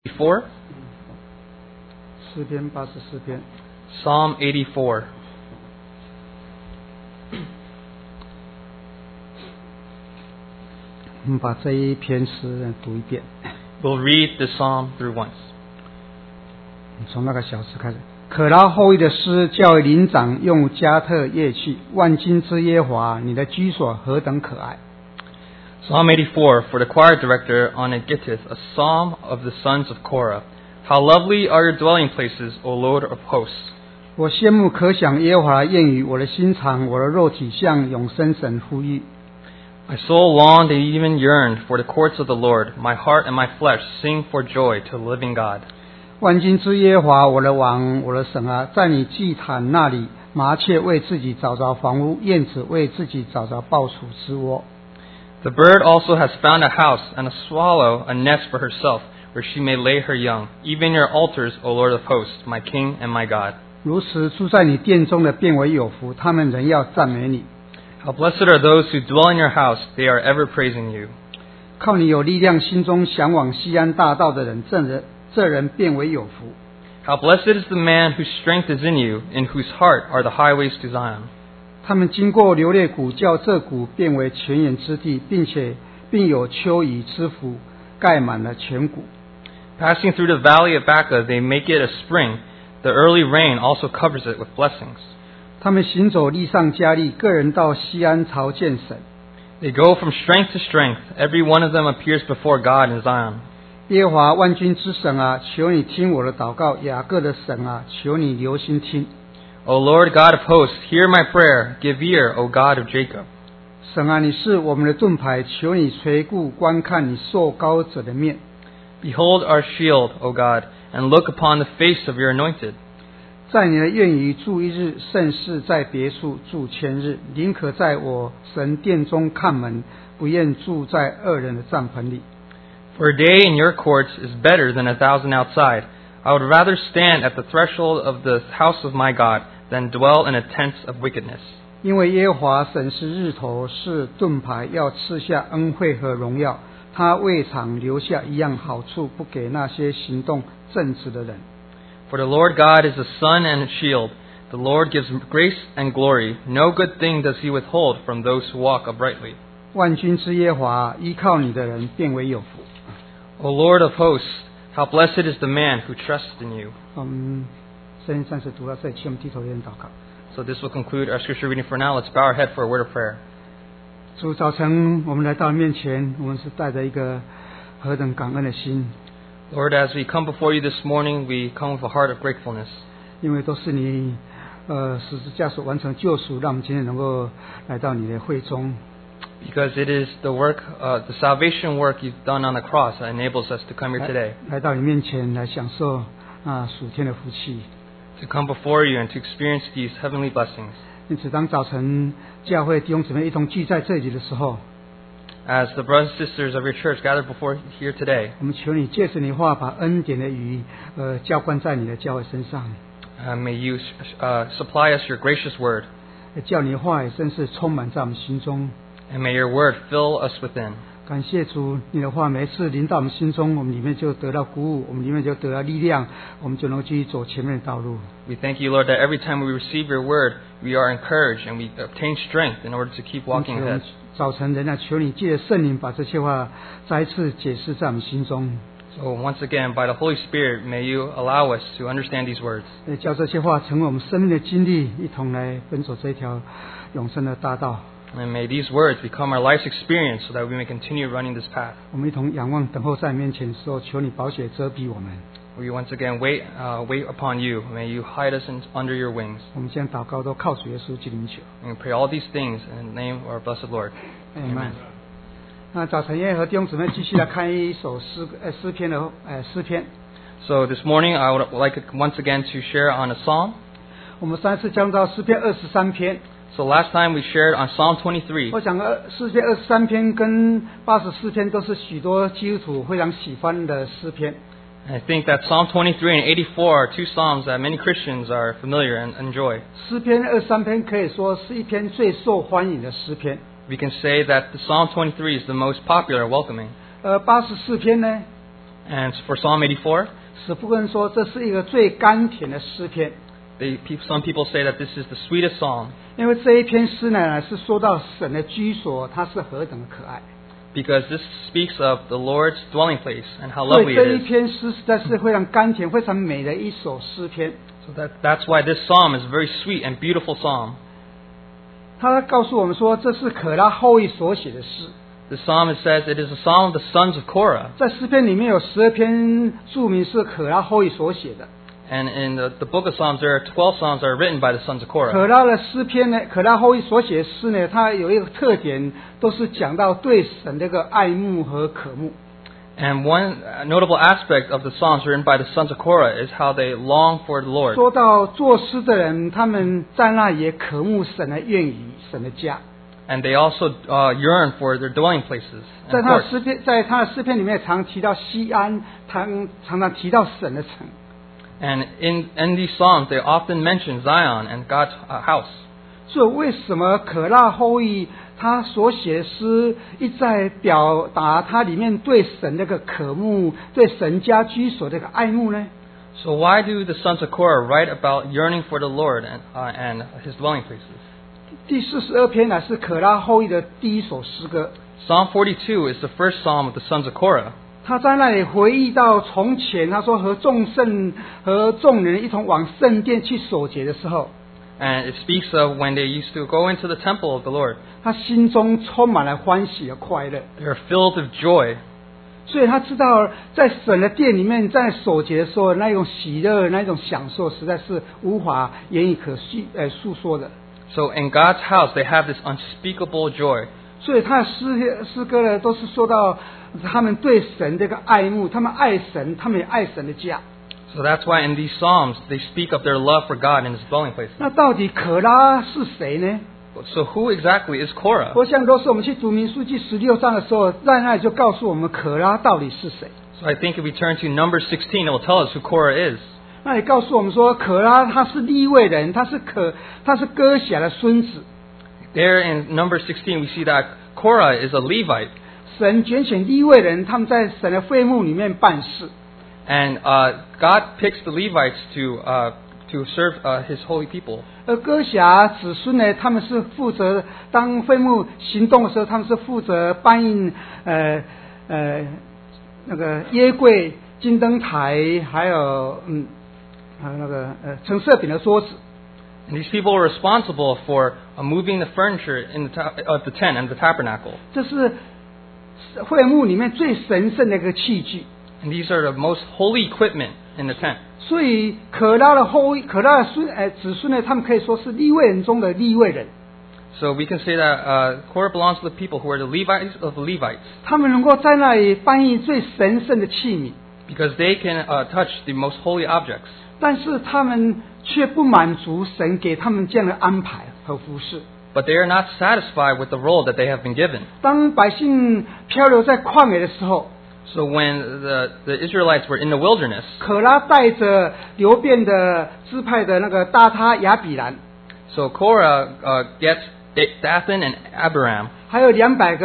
84? 诗篇84篇。 Psalm 84. 我们把这一篇诗读一遍， We'll read the psalm through once. 从那个小诗开始。可拉后裔的诗，教为灵长，用加特乐器。万军之耶和华，你的居所何等可爱！ Psalm 84 for the choir director on a gittith, a psalm of the sons of Korah. How lovely are your dwelling places, O Lord of hosts! 我羡慕可想耶和华的言语，我的心肠，我的肉体向永生神呼吁。 My soul longed and even yearned for the courts of the Lord. My heart and my flesh sing for joy to the living God. 万军之耶和华，我的王，我的神啊，在你祭坛那里，麻雀为自己找着房屋，燕子为自己找着抱雏之窝。 The bird also has found a house, and a swallow a nest for herself, where she may lay her young. Even your altars, O Lord of hosts, my King and my God. 如此住在你殿中的变为有福，他们仍要赞美你。 How blessed are those who dwell in your house, they are ever praising you. 靠你有力量，心中向往西安大道的人，这人变为有福。 How blessed is the man whose strength is in you, in whose heart are the highways to Zion. 他们经过流泪谷，叫这谷变为泉源之地，并有秋雨之福盖满了全谷。 Passing through the valley of Baca, they make it a spring. The early rain also covers it with blessings. 他们行走力上加力，个人到西安朝见神。 They go from strength to strength. Every one of them appears before God in Zion. 耶和华万军之神啊，求你听我的祷告；雅各的神啊，求你留心听。 O Lord God of hosts, hear my prayer. Give ear, O God of Jacob. 神啊，你是我们的盾牌，求你垂顾观看你受膏者的面。 Behold our shield, O God, and look upon the face of your anointed. 在你的院宇住一日，胜似在别处住千日。宁可在我神殿中看门，不愿住在恶人的帐篷里。 For a day in your courts is better than 1,000 outside. I would rather stand at the threshold of the house of my God than dwell in a tent of wickedness. 因为耶和华神是日头，是盾牌，要赐下恩惠和荣耀。他未尝留下一样好处，不给那些行动正直的人。 For the Lord God is a sun and a shield. The Lord gives grace and glory. No good thing does he withhold from those who walk uprightly. 万军之耶和华，依靠你的人变为有福。 O Lord of hosts, how blessed is the man who trusts in you. 圣经暂时读到这里，请我们低头有点祷告。 So this will conclude our scripture reading for now. Let's bow our head for a word of prayer. 主，早晨我们来到面前，我们是带着一个何等感恩的心， Lord, as we come before you this morning, we come with a heart of gratefulness. 因为都是你十字架所完成的救赎，让我们今天能够来到你的会中。 Because it is the work, the salvation work you've done on the cross that enables us to come here today. 来到你面前来享受属天的福气。 To come before you and to experience these heavenly blessings. 因此，当早晨教会弟兄姊妹一同聚在这里的时候， As the brothers and sisters of your church gather before here today, 我们求你借着你话，把恩典的雨浇灌在你的教会身上， may you supply us your gracious word. 叫你的话语真是充满在我们心中。 And may your word fill us within. 感谢主，你的话每一次临到我们心中，我们里面就得到鼓舞，我们里面就得到力量，我们就能够继续走前面的道路。 We thank you, Lord, that every time we receive your word, we are encouraged and we obtain strength in order to keep walking 因此我们 ahead. 早晨仍然求你借着圣灵把这些话再一次解释在我们心中， So once again, by the Holy Spirit, may you allow us to understand these words. 叫这些话成为我们生命的经历，一同来奔走这一条永生的大道。 And may these words become our life's experience so that we may continue running this path. 我们一同仰望等候在你面前的时候，求你宝血遮蔽我们。 We once again wait upon you. May you hide us under your wings. 我们现在祷告都靠主耶稣基督名求。 And we pray all these things in the name of our blessed Lord. Amen。那早晨也和弟兄姊妹继续来看一首诗篇的诗篇。 So this morning I would like once again to share on a psalm. 我们上一次讲到诗篇23篇。 So last time we shared on Psalm 23. 我想诗篇23篇跟84篇都是许多基督徒非常喜欢的诗篇。 I think that Psalm 23 and 84 are two psalms that many Christians are familiar and enjoy. 诗篇23篇可以说是一篇最受欢迎的诗篇。 We can say that the Psalm 23 is the most popular and welcoming. 84篇呢， And for Psalm 84, 使部分说这是一个最甘甜的诗篇， some people say that this is the sweetest psalm 因为这一篇诗呢是说到神的居所，它是何等的可爱。 because this speaks of the Lord's dwelling place and how 所 lovely 以这 it 一 is. 篇诗实在是非常甘甜、非常美的一首诗篇。 So that's why this psalm is a very sweet and beautiful psalm. 他告诉我们说，这是可拉后裔所写的诗。 The psalm, it says, it is a psalm of the sons of Korah. 在诗篇里面有12篇注明是可拉后裔所写的。 And in the book of Psalms, there are 12 psalms that are written by the sons of Korah. 可拉的诗篇呢，可拉后裔所写的诗呢，它有一个特点，都是讲到对神这个爱慕和渴慕。 And one notable aspect of the psalms written by the sons of Korah is how they long for the Lord. 说到作诗的人，他们在那也渴慕神的愿语、神的家。 And they also yearn for their dwelling places 在 and 他的 courts. 诗篇，在他的诗篇里面常提到西安，常常提到神的城。 And in these psalms, they often mention Zion and God's house. 所以为什么可拉后裔他所写的诗一再表达他里面对神这个渴慕、对神家居所这个爱慕呢？ So why do the sons of Korah write about yearning for the Lord and His dwelling places? 第42篇乃是可拉后裔的第一首诗歌。 Psalm 42 is the first psalm of the sons of Korah. 他在那里回忆到从前，他说和众人一同往圣殿去守节的时候， And it speaks of when they used to go into the temple of the Lord. 他心中充满了欢喜和快乐。 They're filled with joy. 所以他知道，在神的殿里面，在守节的时候，那种喜乐、那种享受，实在是无法言语可述说的。 So in God's house, they have this unspeakable joy. 所以他的诗歌呢，都是说到他们对神这个爱慕，他们爱神，他们也爱神的家。 So that's why in these psalms, they speak of their love for God and His dwelling places. 那到底可拉是谁呢？ So who exactly is Korah? 我想，都是我们去读民数记16章的时候，在那里就告诉我们可拉到底是谁。 So I think if we turn to Numbers 16, it will tell us who Korah is. 那里告诉我们说，可拉他是利未人，他是哥辖的孙子。 There in Numbers 16, we see that Korah is a Levite. 神拣选利未人，他们在神的会幕里面办事。 And God picks the Levites to serve His holy people. 而哥辖子孙呢，他们是负责当会幕行动的时候，他们是负责搬运那个耶柜、金灯台，还有那个陈设饼的桌子。 And these people are responsible for moving the furniture in of the tent and the tabernacle. 这是会幕里面最神圣的一个器具。 And these are the most holy equipment in the tent. 所以可拉的子孙呢，他们可以说是利未人中的利未人。 So we can say that Korah belongs to the people who are the Levites of the Levites. 他们能够在那里翻译最神圣的器皿， Because they can touch the most holy objects. 但是他们却不满足神给他们这样的安排和服侍。 But they are not satisfied with the role that they have been given. 当百姓漂流在旷野的时候， So when the Israelites were in the wilderness, 可拉带着流变的支派的那个大他亚比兰， so Korah gets Dathan and Abiram, 还有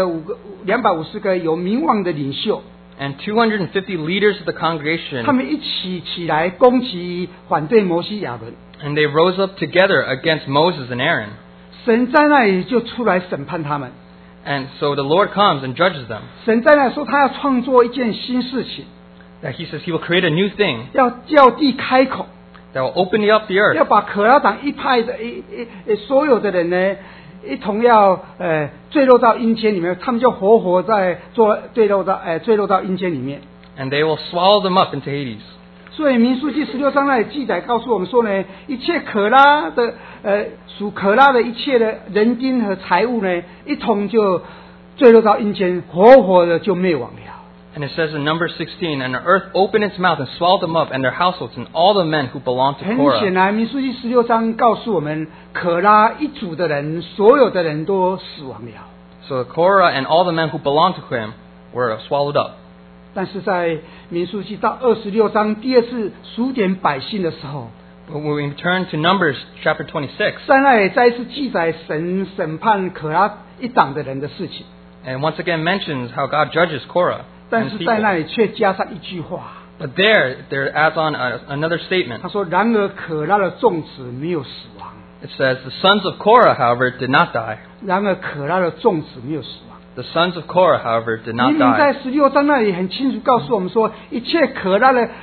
250个有名望的领袖， and 250 leaders of the 他 congregation, 们一起来攻击反对摩西亚伦。 and they rose up together against Moses and Aaron. 神在那里就出来审判他们。 And so the Lord comes and judges them. 神在那里说，他要创作一件新事情， That He says He will create a new thing 要叫地开口， that will open up the 要 earth. 把可拉党一派的所有的人呢，一同要坠落到阴间里面，他们就活在坠落到阴间里面。 And they will swallow them up into Hades. 所以民数记16章那里记载告诉我们说呢，一切可拉的属可拉的一切的人丁和财物呢，一同就坠落到阴间，活活的就灭亡了。 And it says in Numbers 16, and the earth opened its mouth and swallowed them up and their households and all the men who belonged to 很 Korah. 显然，民数记16章告诉我们，可拉一族的人，所有的人都死亡了。 So Korah and all the men who belonged to him were swallowed up. 但是在民数记到26章第二次数点百姓的时候， But when we turn to Numbers chapter 26, 在那里再一次记载神审判可拉一党的人的事情。 and once again mentions how God judges Korah. 但 and 是在 people. 那里却加上一句话， But there adds on another statement. 他说：“然而可拉的众子没有死亡。 It says, the sons of Korah, however, did not die. 然而可拉的众子没有死亡。” The sons of Korah, however, did not 明明在 die. 16章那里很清楚告诉我们说，一切可拉的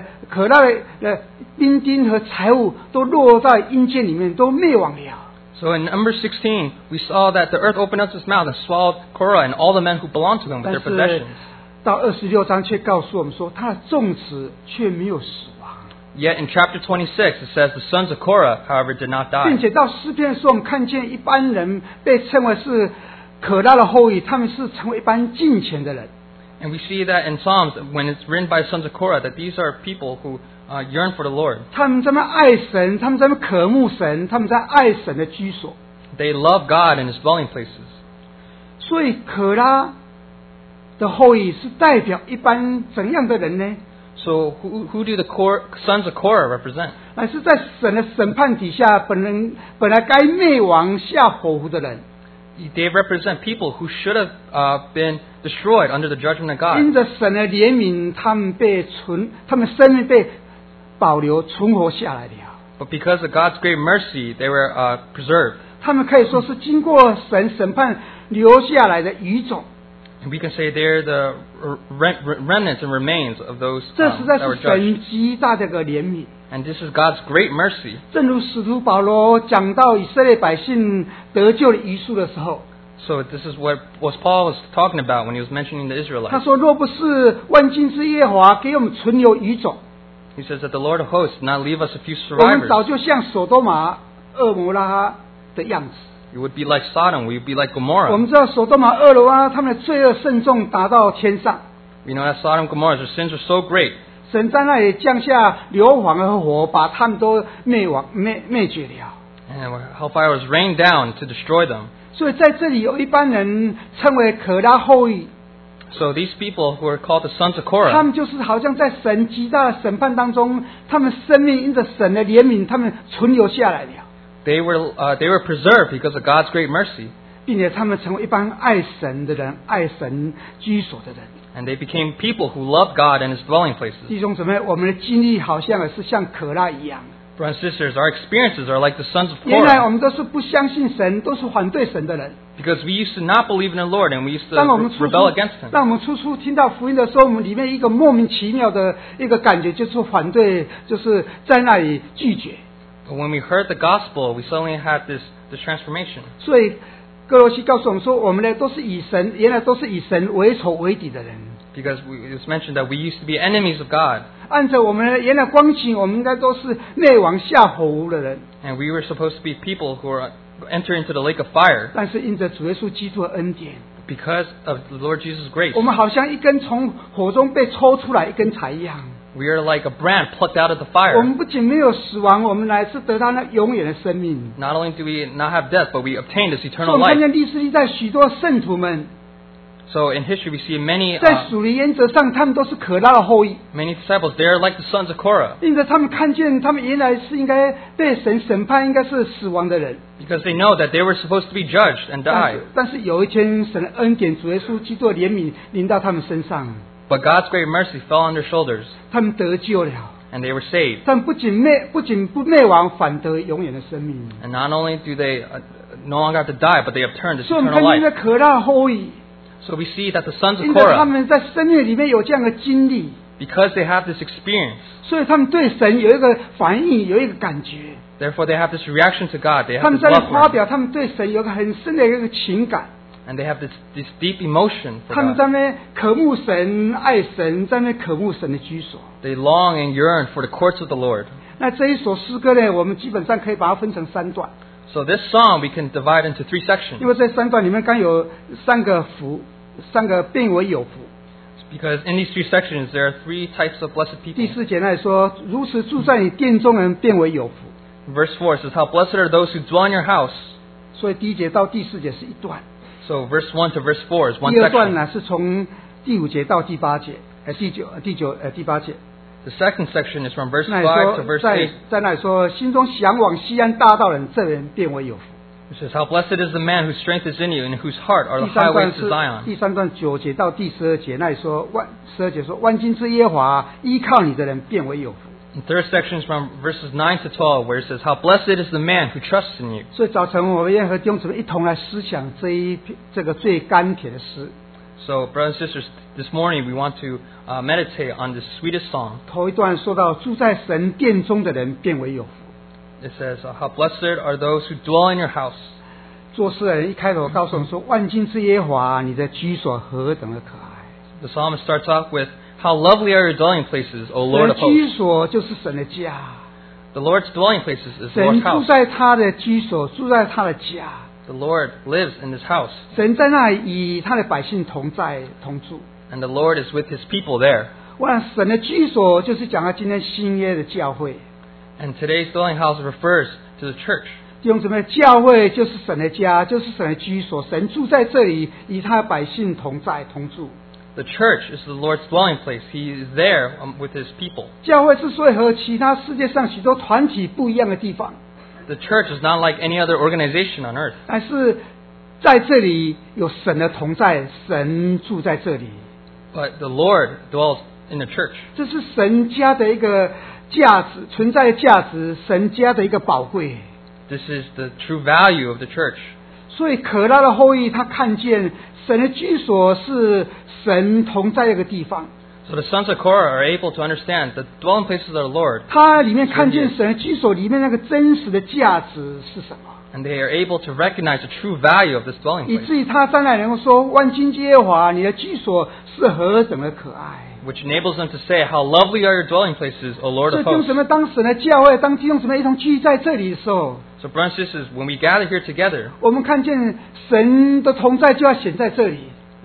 兵丁和财物都落在阴间里面，都灭亡了。 So in number 16, we saw that the earth opened up its mouth and swallowed Korah and all the men who belonged to him with 但 their 是 possessions. 到26章却告诉我们说，他的众子却没有死亡， Yet in chapter 26, it says the sons of Korah, however, did not 并 die. 且到诗篇的时候，我们看见一般人被称为是可拉的后裔，他们是成为一般敬虔的人。 And we see that in Psalms, when it's written by the sons of Korah, that these are people who yearn for the Lord. 他们在那爱神，他们在那渴慕神，他们在爱神的居所。 They love God and His dwelling places. 所以可拉的后裔是代表一般怎样的人呢？ So who do the sons of Korah represent? 乃是在神的审判底下，本来该灭亡下火湖的人， They represent people who should have been destroyed under the judgment of 因 God. 着神的怜悯，他们生命被保留存活下来了。 But because of God's great mercy, they were preserved. 他们可以说是经过神审判留下来的余种。 And we can say they're the remnants and remains of those 这实在 that were 是 judged. 神极大的一个怜悯。 And this is God's great mercy. 正如使徒保罗讲到以色列百姓得救的余数的时候， So this is what Paul was talking about when he was mentioning the 他 Israelites. 说：“若不是万军之耶和华给我们存留余种， He says that the Lord of hosts did not leave us a few 我们早 survivors. 就像所多玛、俄摩拉的样子。 We would be like Sodom. We would be like 我 Gomorrah. 们知道所多玛、俄罗拉他们的罪恶甚重，达到天上。 We know that Sodom and Gomorrah, their sins are so great. 神在那里降下硫磺和火，把他们都灭绝了。 And hellfire was rained down to destroy them. 所以在这里有一般人称为可拉后裔， So these people who are called the sons of 他 Korah, 们就是好像在神极大的审判当中，他们生命因着神的怜悯，他们存留下来了， they were preserved because of God's great mercy. 并且他们成为一般爱神的人，爱神居所的人。 And they became people who loved God and His dwelling places. 弟兄姊妹，我们的经历好像也是像可拉一样。 Brothers and sisters, our experiences are like the sons of 原来我 Korah. 们都是不相信神，都是反对神的人。 Because we used to not believe in the Lord and we used to 当我们初 rebel against Him. 当我们初听到福音的时候，我们里面一个莫名其妙的一个感觉，就是反对，就是在那里拒绝。 But when we heard the gospel, we suddenly had this transformation. 所以哥罗西告诉我们说，我们呢都是原来都是以神为仇为敌的人。 Because it was mentioned that we used to be enemies of God. 按照我们的原来光景，我们应该都是灭亡下火湖的人。 And we were supposed to be people who are enter into the lake of fire. 但是因着主耶稣基督的恩典， Because of the Lord Jesus' grace, 我们好像一根从火中被抽出来一根柴一样。 we are like a brand plucked out of the 我 fire. 们不仅没有死亡，我们乃是得到那永远的生命。 Not only do we not have death, but we obtain this 所以 eternal 我们看 life. 见历史历代许多圣徒们， So in history, we see many 在属灵原则上，他们都是可拉的后裔。 many disciples. They are like the sons of Korah 因着他们看见，他们原来是应该被神审判，应该是死亡的人。 because they know that they were supposed to be judged and 但 die. 是有一天，神的恩典，主耶稣基督的怜悯临到他们身上， But God's great mercy fell on their shoulders, 他们得救了。 and they were saved. 他们不仅不灭亡，反得永远的生命。 And not only do they no longer have to die, but they have turned this 所以我们 eternal 看见这 life. 可拉的后裔， So we see that the sons of 因着他 Korah, 们在生命里面有这样的经历， because they have this experience, 所以他们对神有一个反应，有一个感觉。 therefore they have this reaction to God. They 他 have 们 this 在那 love 发 for Him, 表他们对神有一个很深的一个情感。 and they have this deep emotion for 他们 God. 在那渴慕神、爱神，在那渴慕神的居所。 They long and yearn for the courts of the Lord. 那这一首诗歌呢，我们基本上可以把它分成三段， So this song we can divide into 3 因 sections, 为这三段里面刚有三个福，三个变为有福。 because in these 3 sections there are 3 types of blessed 第 people. 四节那里说：“如此住在你殿中人变为有福。 Verse 4 says, "How blessed are those who dwell in your house." ” 所以第一节到第四节是一段， So verse 1 to verse 4 is one 第二段 section. 呢是从第五节到第八节，第八节。 The second section is from verse 那里 5 to 说， verse 在 8. 那里说，心中向往西安大道人，这人变为有福。 It says, "How blessed is the man whose strength is in you, and whose heart are the 第三段 highways 是 to Zion." 第三段9节到第12节，那里说12节说万军之耶和华依靠你的人变为有福。 The third section is from verses 9 to 12, where it says, "How blessed is the man who trusts in you." 所以早晨我们要和弟兄姊妹一同来思想这个最甘甜的诗。 So, brothers and sisters, this morning we want to meditate on this sweetest song. 头一段说到住在神殿中的人变为有福。 It says, "How blessed are those who dwell in your house." 作诗的人一开头告诉我们说：“万军之耶和华，你的居所何等的可爱！” The psalmist starts off with, "How lovely are your dwelling places, O 神 Lord 的 of 居 hosts." 所就是神的家， The Lord's dwelling places is the 神 Lord's 住 house. 在他的居所，住在他的家。 The Lord lives in this house, 神在那里与他的百姓同在同住。 and the Lord is with His people there. 我想神的居所就是讲到今天新约的教会。 And today's dwelling house refers to the church. 弟兄姊妹，教会就是神的家，就是神的居所。神住在这里，与他的百姓同在同住。 The church is the Lord's dwelling place. He is there with His people. 教会之所以和其他世界上许多团体不一样的地方， The church is not like any other organization on earth. 但是在这里有神的同在，神住在这里， But the Lord dwells in the church. 这是神家的一个价值，存在的价值，神家的一个宝贵。 This is the true value of the church. 所以可拉的后裔他看见神的居所是神同在的一个地方， So the sons of Korah are able to understand the dwelling places of the Lord, 他里面看见神的居所里面那个真实的价值是什么， and they are able to recognize the true value of this dwelling 以 place, 至于他将来能够说：“万军之耶和华，你的居所是何等的可爱。” which enables them to say, "How lovely are your dwelling places, O Lord 所以 of 弟兄 hosts." 姊妹，当神的教会，当弟兄姊妹一同聚在这里的时候， So brothers and sisters, when we gather here together, 我们看见神的同在就要显在这里。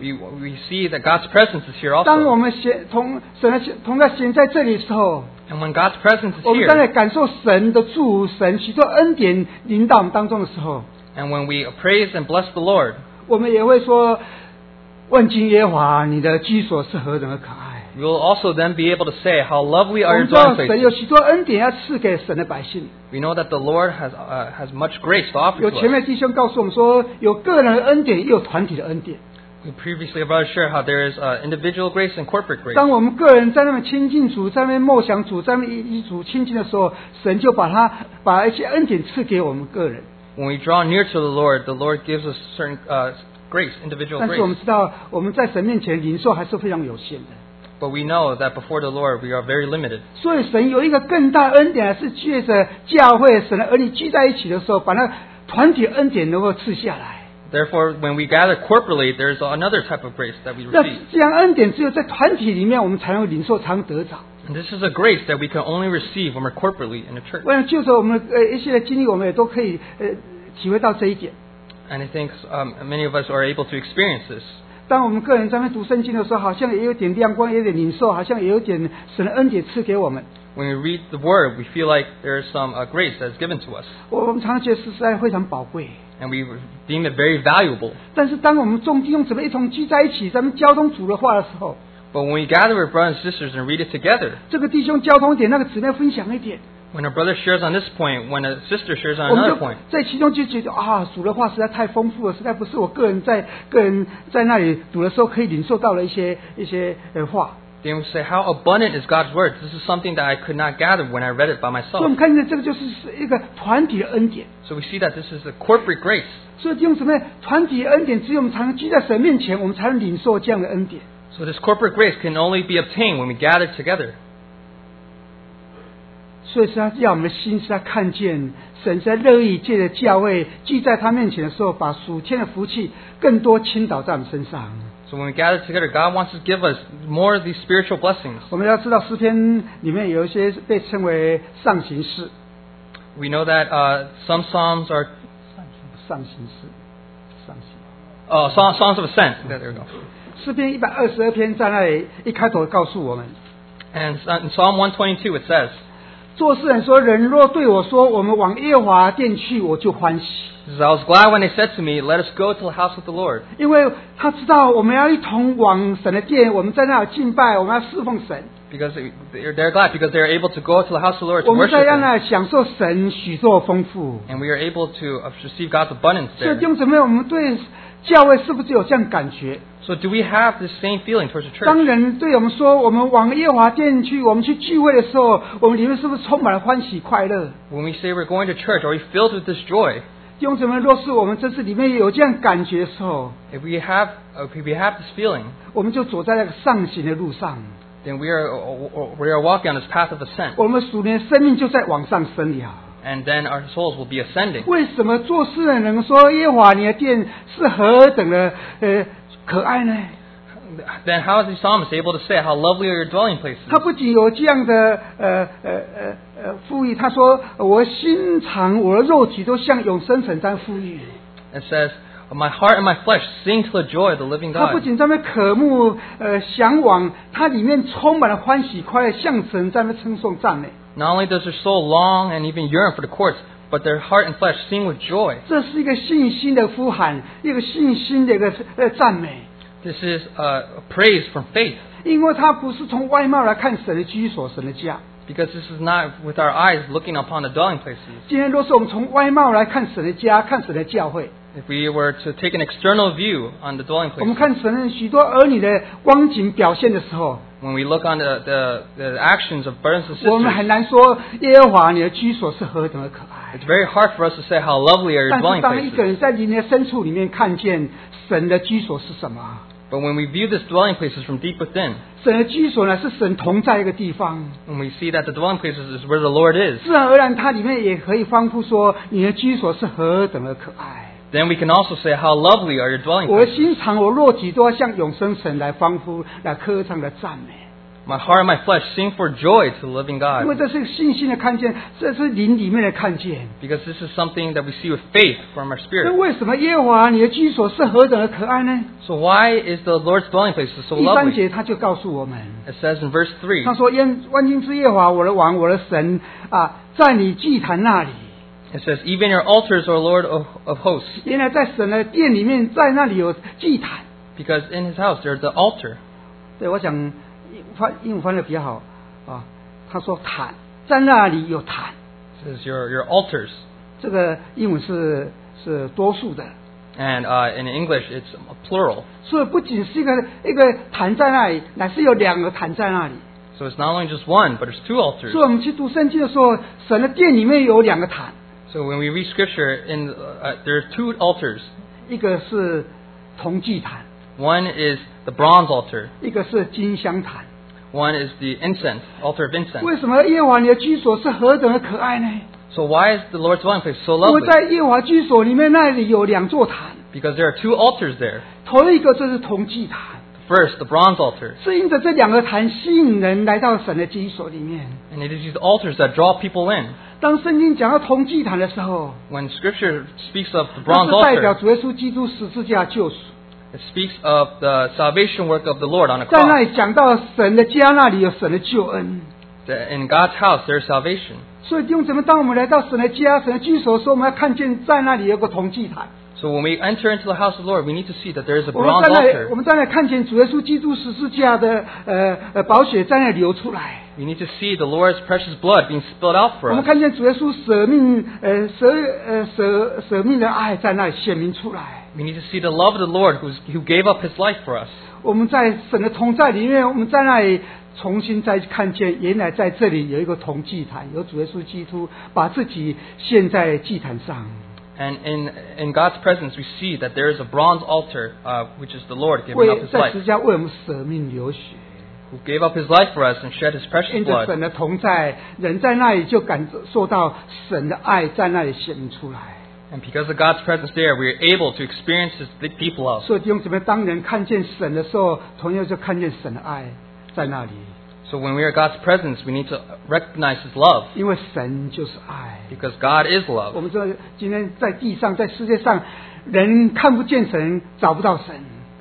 we see that God's presence is here 当我 also. 们神的同在显在这里的时候， And when God's presence is 我们在那 here, 里感受神的祝福，神许多恩典临到我们当中的时候， and when we praise and bless the Lord, 我们也会说：“万军耶和华，你的居所是何等的可爱。” we will also then be able to say, "How lovely 我 are 们 your 知道 dwelling 神有 places." 许多恩典要赐给神的百姓。 We know that the Lord has much grace to offer 有 to 前面 us. 弟兄告诉我们说，有个人的恩典，也有团体的恩典。 We previously have already shared how there is individual grace and corporate grace. 当我们个人在那边亲近主，在那边默想主，在那边与主亲近的时候，神就把一些恩典赐给我们个人。 When we draw near to the Lord gives us certain grace, individual 但是我 grace. 们知道，我们在神面前领受还是非常有限的。 But we know that before the Lord we are very limited. 所以神有一个更大的恩典，是借着教会神的儿女聚在一起的时候，把那团体恩典能够赐下来。 Therefore, when we gather corporately, there's another type of grace that we 那 receive. 这样恩典只有在团体里面，我们才能够领受，才能得着。 And this is a grace that we can only receive when we're corporately in a church. 我想就着我们一些的经历，我们也都可以体会到这一点。 And I think many of us are able to experience this. 当我们个人在那读圣经的时候，好像也有点亮光，也有点领受，好像也有点神的恩典赐给我们。 When we read the Word, we feel like there is some grace that is given to us. 我们常常觉得实在非常宝贵。 And we deem it very valuable. 但是当我们众弟兄姊妹一同聚在一起，咱们交通主的话的时候， But when we gather with brothers and sisters and read it together, 这个弟兄交通一点，那个姊妹分享一点， when a brother shares on this point, when a sister shares on 我们 another 就 point, 在其中就觉得啊，主的话实在太丰富了，实在不是我个人在那里读的时候可以领受到了一些话。 then we say, how abundant is God's Word? This is something that I could not gather when I read it by 所以我 myself. 们看见这个就是一个团体的恩典。 So we see that this is a corporate grace. 所以弟兄姊妹，团体的恩典只有我们才能聚在神面前，我们才能领受这样的恩典。 So this corporate grace can only be obtained when we gather together. 所以是他要我们的心是他看见神在乐意借着教会聚在他面前的时候，把属天的福气更多倾倒在我们身上。 So when we gather together, God wants to give us more of these spiritual blessings. 我们要知道诗篇里面有一些被称为上行诗， We know that some psalms are 上行诗，上行。 songs of ascent. There we go. 诗篇122篇在那里一开头告诉我们， And in Psalm 122 it says, 做诗人说：“人若对我说，我们往耶和华殿去，我就欢喜。” He says, I was glad when they said to me, Let us go to the house of the Lord. 因为他知道我们要一同往神的殿，我们在那里敬拜，我们要侍奉神。 Because they're glad because they're able to go to the house of the Lord to 我们 worship 在 Him. 那里享受神许多丰富。 And we are able to receive God's abundance 所以 there. 弟兄姊妹，我们对教会是不是有这样感觉？ So do we have this same feeling towards the 当 church? 人对我们说，我们往耶和华殿去，我们去聚会的时候，我们里面是不是充满了欢喜快乐？ When we say we're going to church, are we filled with this joy? 弟兄姊妹，若是我们真是里面有这样感觉的时候， If we have this feeling, 我们就走在那个上行的路上， then we are walking on this path of ascent. 我们属灵的生命就在往上升了。 And then our souls will be ascending. 为什么做诗人能说耶和华你的殿是何等的可爱呢？ Then how is the psalmist able to say how lovely are your dwelling places? 他不仅有这样的富裕，他说我心肠我的肉体都像永生神在富裕。 It says, My heart and my flesh sing to the joy of the living 他不 God. 仅在那渴慕向往，它里面充满了欢喜快乐，向神在那称颂赞美。 Not only does their soul long and even yearn for the courts, but their heart and flesh sing with joy. 这是一个信心的呼喊，一个信心的一个赞美。 This is praise from faith. 因为他不是从外貌来看神的居所、神的家。 Because this is not with our eyes looking upon the dwelling places. 今天若是我们从外貌来看神的家、看神的教会， If we were to take an external view on the dwelling 我们 places, 看神的许多儿女的光景表现的时候， when we look on the actions of brothers and 我们 sisters, 很难说耶和华你的居所是何等的可爱。 it's very hard for us to say how lovely are your 但是 dwelling 当一个 places. 人在灵的深处里面看见神的居所是什么？ But when we view this dwelling places from deep within, 神的居所呢，是神同在一个地方， when we see that the dwelling places is where the Lord is, 自然而然它里面也可以丰富说你的居所是何等的可爱。 then we can also say how lovely are your dwelling 我的 places. 心肠、我肉体都要向永生神来丰富、来歌唱的赞美。 My heart and my flesh sing for joy to the living 因为 God. 这是信心的看见，这是灵里面的看见。 Because this is something that we see with faith from our 那 spirit. 为什么耶和华你的居所是何等的可爱呢？ So why is the Lord's dwelling places so 第三 lovely? 节他就告诉我们， It says in verse 3, 他说：“万军之耶和华，我的王，我的神啊，在你祭坛那里。” it says, Even your altars, O Lord of hosts. 原来在神的殿里面，在那里有祭坛。 Because in his house there's the altar. 对，我想英文翻的比较好啊。他说坛，在那里有坛， It says your altars. 这个英文是多数的， And in English it's plural. 所以不仅是一个坛在那里，乃是有两个坛在那里。 So it's not only just one, but it's two altars. 所以我们去读圣经的时候，神的殿里面有两个坛， So when we read scripture, there are two altars. 一个是铜祭坛， One is the bronze altar. 一个是金香坛。 One is the altar of incense. 为什么耶和华你的居所是何等的可爱呢？ So why is the Lord's dwelling place so 因为 lovely? 在耶和华居所里面那里有两座坛， Because there are two altars there. 头一个就是铜祭坛， First, the bronze altar. 是因着这两个坛吸引人来到神的居所里面。 And it is these altars that draw people in. 当圣经讲到铜祭坛的时候， When scripture speaks of the 它 bronze 是代表 altar, 主耶稣基督十字架救赎。 it speaks of the salvation work of the Lord on the 在那 cross. 里讲到神的家那里有神的救恩。 That in God's house there is salvation. 所以弟兄姊妹，当我们来到神的家、神的居所的时候，我们要看见在那里有个铜祭坛。 So when we enter into the house of the Lord, we need to see that there is a 我们 bronze 在那里，我 altar. 们在那里看见主耶稣基督十字架的宝血在那里流出来。 We need to see the Lord's precious blood being spilled out 我 for 们 us. 看见主耶稣舍命的爱在那里显明出来。 We need to see the love of the Lord who gave up his life for us. 我们在神的同在里面，我们在那里重新再看见，原来在这里有一个铜祭坛，有主耶稣基督把自己献在祭坛上。 And in God's presence, we see that there is a bronze altar, which is the Lord giving 为 up his 在 life, 十字架为我们舍命流血， who gave up his life for us and shed his precious 因着 blood. 神的同在，人在那里就感受到神的爱在那里显明出来。 And because of God's presence there, we are able to experience his deep love. 所以弟兄姊妹，当人看见神的时候，同样就看见神的爱在那里， So when we are God's presence, we need to recognize his love, 因为神就是爱。 because God is 我 love. 们这今天在地上，在世界上，人看不见神，找不到神。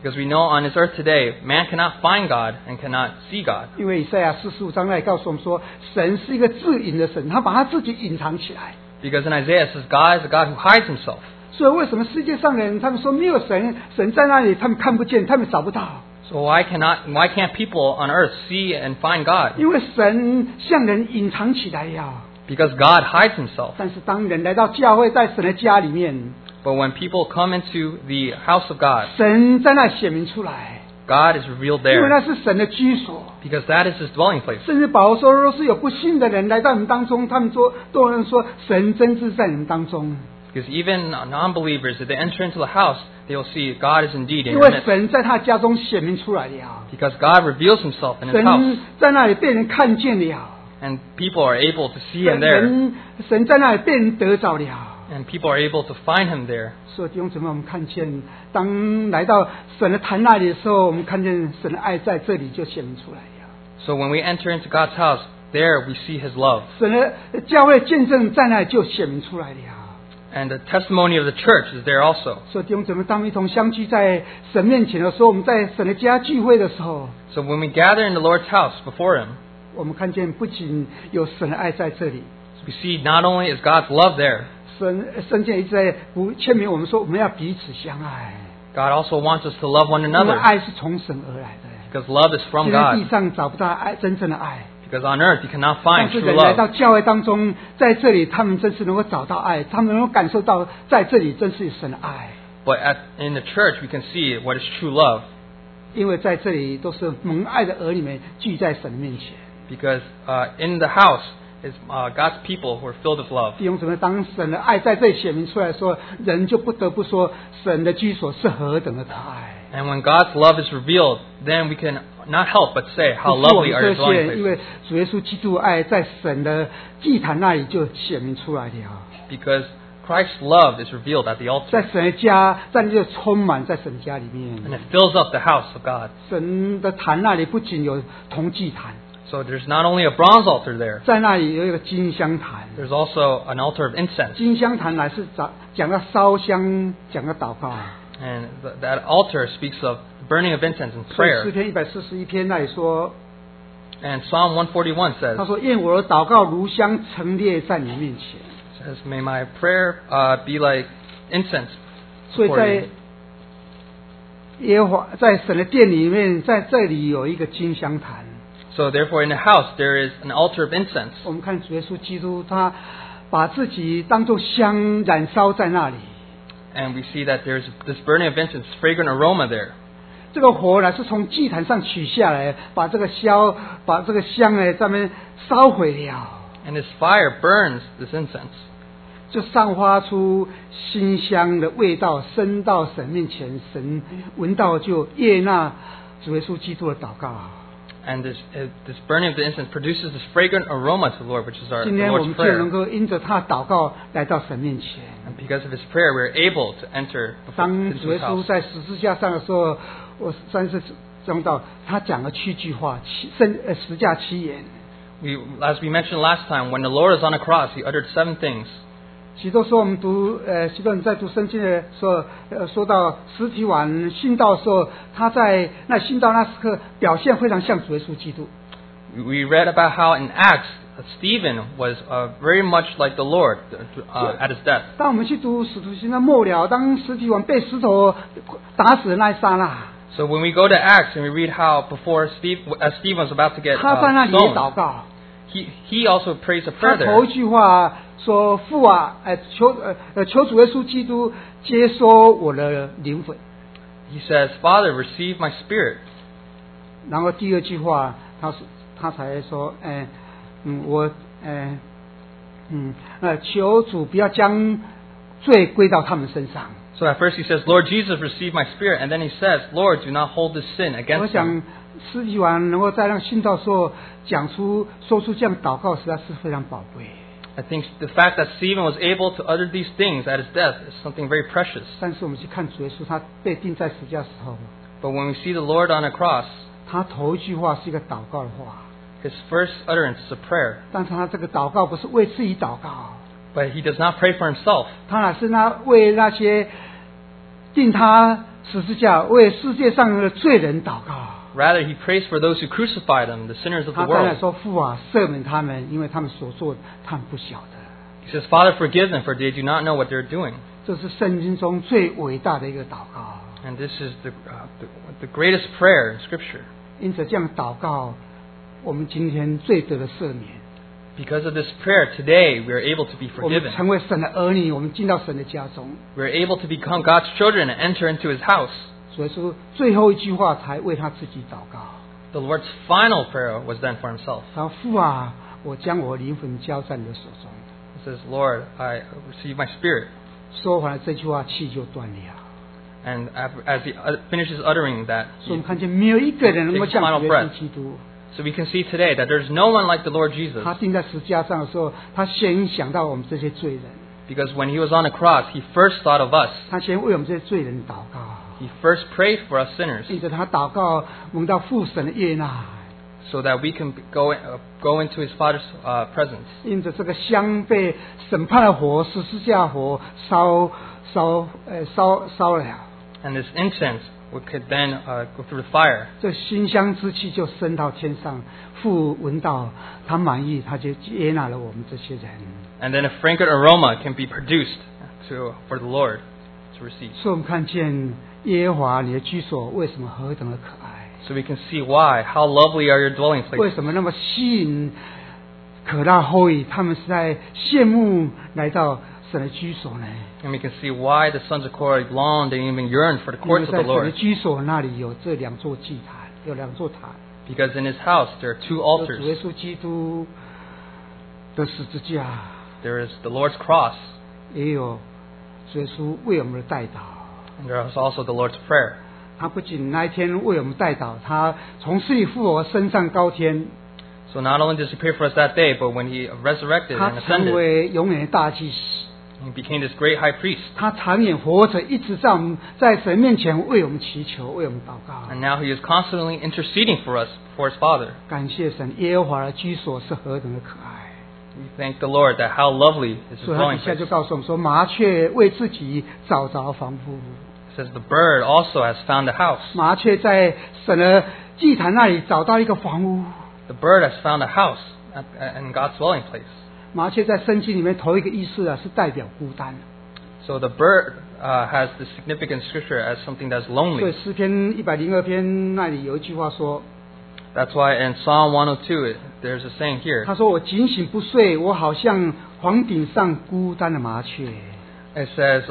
Because we know on this earth today, man cannot find God and cannot see God. 因为以赛亚45章那里告诉我们说，神是一个自隐的神，他把他自己隐藏起来。 Because in Isaiah it says God is a God who hides himself. 所以为什么世界上的人他们说没有神，神在那里，他们看不见，他们找不到？ So why can't people on earth see and find God? 因为神向人隐藏起来呀。 Because God hides himself. 但是当人来到教会，在神的家里面， But when people come into the house of God, 神在那显明出来， God is revealed 因为 there. 那是神的居所。 Because that is his dwelling place. 甚至保罗说，若是有不信的人来到你们当中，他们都能说神真是在你们当中。 Because even non-believers, if they enter into the house, they will see God is indeed in 因 your 为 midst. 神在他家中显明出来了， Because God reveals himself in his house. 神在那里被人看见了， And people are able to see him there. 神在那里被人得着了。 And people are able to find him there. 所以弟兄姊妹，我们看见，当来到神的坛那里的时候，我们看见神的爱在这里就显明出来了。 So when we enter into God's house, there we see his love. 神的教会见证在那里就显明出来了。 And the testimony of the church is there also. 所以弟兄姊妹，当我们一同相聚在神面前的时候，我们在神的家聚会的时候， So when we gather in the Lord's house before him, 我们看见不仅有神的爱在这里， we see not only is God's love there, 圣经一直在劝勉我们说，我们要彼此相爱， God also wants us to love one 因为 another. 爱是从神而来的。 Because love is from 现在地 God. 上找不到爱，真正的爱。 Because on earth you cannot 但 find 是 true 人来到 love. 教会当中，在这里他们真是能够找到爱，他们能够感受到在这里真是神的爱， But in the church we can see what is true love. 因为在这里都是蒙爱的儿女们聚在神的面前。 Because in the house is God's people who are filled with love. 弟兄姊妹，当神的爱在这里显明出来的时候，人就不得不说，神的居所是何等的可爱。 And when God's love is revealed, then we can not help but say how 不是我 lovely 们 are 这 his 些 dwelling 人，因为 places. 主耶稣基督的爱在神的祭坛那里就显明出来了。 Because Christ's love is revealed at the 在 altar. 神的家，在就充满在神家里面。 And it fills up the house of God. 神的坛那里不仅有铜祭坛， So there's not only a bronze altar there, 在那里有一个金香坛。 there's also an altar of incense. 金香坛乃是讲到烧香，讲到祷告。 And that altar speaks of burning of incense and 所以 prayer. 诗篇141篇那里说， And Psalm 141 他 says, 说：“愿我的祷告如香陈列在你面前。” May my prayer be like incense. 所以 before 在 you. 耶和华在神的殿里面，在这里有一个金香坛。 So therefore in the house there is an altar of incense. 我们看主耶稣基督，他把自己当作香燃烧在那里。 And we see that there's this burning of incense, fragrant aroma there. 这个火呢是从祭坛上取下来，把这个香呢在那边烧毁了， And this fire burns this incense. 就散发出馨香的味道，升到神面前，神闻到就悦纳主耶稣基督的祷告。 And this burning of the incense produces this fragrant aroma to the Lord, which is our 今 the 天我 Lord's 们就能 prayer. 够因着他的祷告来到神面前。 And because of his prayer, we're able to enter 当 into 主耶 his 稣 house. 在十字架上的时候，我30讲到他讲了7句话，十架7言。 As we mentioned last time, when the Lord is on the cross, he uttered 7 things. 许多时候我们许多人在读圣经的时候，说到实体晚信道的时候，他在那信道那时刻表现非常像主耶稣基督。 We read about how in Acts, Stephen was very much like the Lord at his death. 当我们去读使徒行传末了，当实体晚被石头打死的那一刹那， So when we go to Acts and we read how before as Stephen was about to get 他在那里也祷 stoned, 告。 he also prays a 他 prayer 头 there. 一句话说：“父啊，求主耶稣基督接收我的灵魂。” He says, Father, receive my spirit. 然后第二句话，他才说：“求主不要将罪归到他们身上。” So at first he says, Lord Jesus, receive my spirit. And then he says, Lord, do not hold this sin 我 against 想 them. 司祭完能够在让信道时候说出这样祷告，实在是非常宝贵。 I think the fact that Stephen was able to utter these things at his death is something very precious. 但是我们去看主耶稣，他被钉在十字架时候， But when we see the Lord on a cross, 他头一句话是一个祷告的话， his first utterance is a prayer. 但是他这个祷告不是为自己祷告， But he does not pray for himself. 他乃是为那些定他十字架为世界上的罪人祷告。 Rather, he prays for those who crucified him, the sinners of the 他当然 world. 说：“父啊，赦免他们，因为他们所做的，他们不晓得。” He says, Father, forgive them, for they do not know what they're doing. 这是圣经中最伟大的一个祷告。 And this is the greatest prayer in Scripture. 因此，这样祷告，我们今天罪得了赦免。 Because of this prayer, today we are able to be 我们 forgiven. 成为神的儿女，我们进到神的家中。 We are able to become God's children and enter into His house. 所以说，最后一句话才为他自己祷告。 The Lord's final prayer was then for Himself. 他说：“父啊，我将我灵魂交在你的手中。” He says, Lord, I receive my spirit. 说完了这句话，气就断了。 And as he finishes uttering that, 所以我们看见没有一个人能够 takes 像 final 主耶稣 breath. 基督。 So we can see today that there's no one like the Lord Jesus. 他钉在十字架上的时候，他先想到我们这些罪人， Because when He was on the cross, He first thought of us. 他先为我们这些罪人祷告。 He first prayed for us sinners 因此，他祷告蒙到父神的悦纳。 so that we can go into His Father's presence. 因此，这个香被审判的火，十字架火烧了。 And this incense could then go through the fire. 这馨香之气就升到天上，父闻到，他满意，他就接纳了我们这些人。 And then a fragrant aroma can be produced for the Lord to receive. 所以我们看见耶和华你的居所为什么何等的可爱， So we can see why. How lovely are your dwelling 为 places. 什么那么吸引可拉后裔，他们是在羡慕来到神的居所呢？ And we can see why the sons of Korah longed and even yearned for the 因为 courts of 在 the 神的 Lord. 居所那里有这两座祭坛，有两座坛， Because in His house there are two 有主耶 altars. 稣基督的十字架， There is the Lord's cross, 也有主耶稣为我们的代祷。 and there is also the Lord's prayer. 他不仅那一天为我们代祷，他从死里复活，升上高天， So not only does He pray for us that day, but when He resurrected 他 and 成 ascended, 为永远的大祭司。 He became this great high priest. 他长远活着，一直在我们在神面前为我们祈求，为我们祷告。 And now He is constantly interceding for us before His Father. 感谢神，耶和华的居所是何等的可爱。 We thank the Lord that how lovely is His 所以他 dwelling 底下 place. 就告诉我们说，麻雀为自己找着房屋， It says the bird also has found a house. 麻雀在神的祭坛那里找到一个房屋。 The bird has found a house in God's dwelling place. 麻雀在圣经里面头一个意思啊，是代表孤单。 So the bird has the significant scripture as something that's 所以 lonely. 诗篇102篇那里有一句话说， That's why in Psalm 102 there's a saying here. 他说我警醒不睡，我好像房顶上孤单的麻雀。 It says,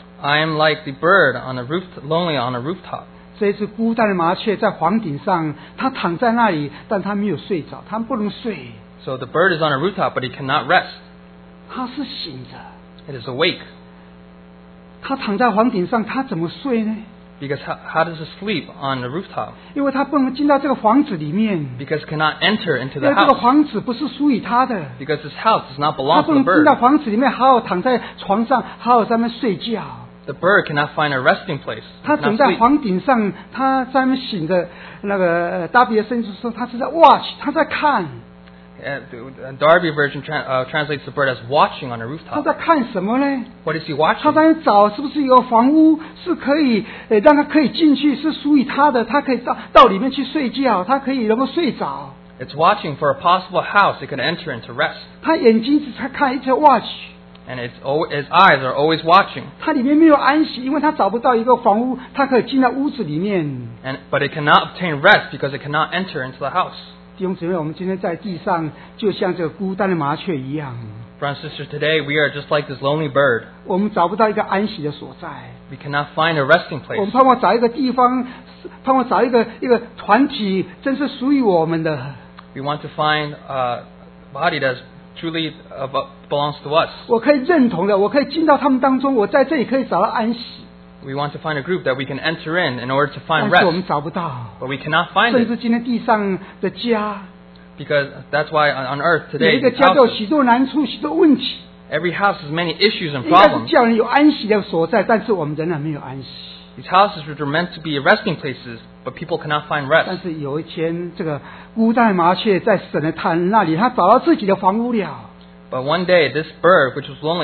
I am like the bird on a roof, lonely on a rooftop. 这一只孤单的麻雀在房顶上，它躺在那里，但它没有睡着，它不能睡， So the bird is on a rooftop, but he cannot rest. 它是醒着。 It is awake. 它躺在房顶上，它怎么睡呢？ Because how does it sleep on the rooftop? 因为它不能进到这个房子里面， Because it cannot enter into 因 the 为这个 house. 房子不是属于它的， Because this house does not 它 belong 不 to the 能进到 bird. 房子里面，好好躺在床上，好好在那边睡觉。 The bird cannot find a resting place. 他 It 总 cannot 在 sleep. 房顶上，他在那边醒的。那个大比的圣经说，他是在 watch， 他在看， The Darby version translates the bird as watching on a 他 rooftop. 在看什么呢？ What is he 他 watching? 在找是不是有房屋是可以让他可以进去，是属于他的，他可以到里面去睡觉，他可以能够睡着。 It's watching for a possible house it could enter into rest. 他眼睛一直在看，一直 watch， And his eyes are always watching. 他里面没有安息，因为他找不到一个房屋，他可以进到屋子里面。 But it cannot obtain rest because it cannot enter into the house. 弟兄姊妹，我们今天在地上就像这个孤单的麻雀一样， Brothers and sisters, today we are just like this lonely bird. 我们找不到一个安息的所在。 We cannot find a resting 我们 place. 盼望找一个地方，盼望找一个团体，真是属于我们的。 We want to find a body that truly belongs to us. 我可以认同的，我可以进到他们当中，我在这里可以找到安息。 We want to find a group that we can enter in order to find 但是我们 rest. 找不到， But we cannot find 甚 it 至今天地上的家， because that's why on earth 每 today, 一个 these 家都有 houses, 许多难处、许多问题， every house has many issues and 应该是 problems. 叫人有安息的所在，但是我们仍然没有安息。 These houses were meant to be resting places, but people cannot find 但 rest. 是有一天，这个孤单麻雀在神的坛那里，他找到自己的房屋了。 But one day, this bird, which was lonely,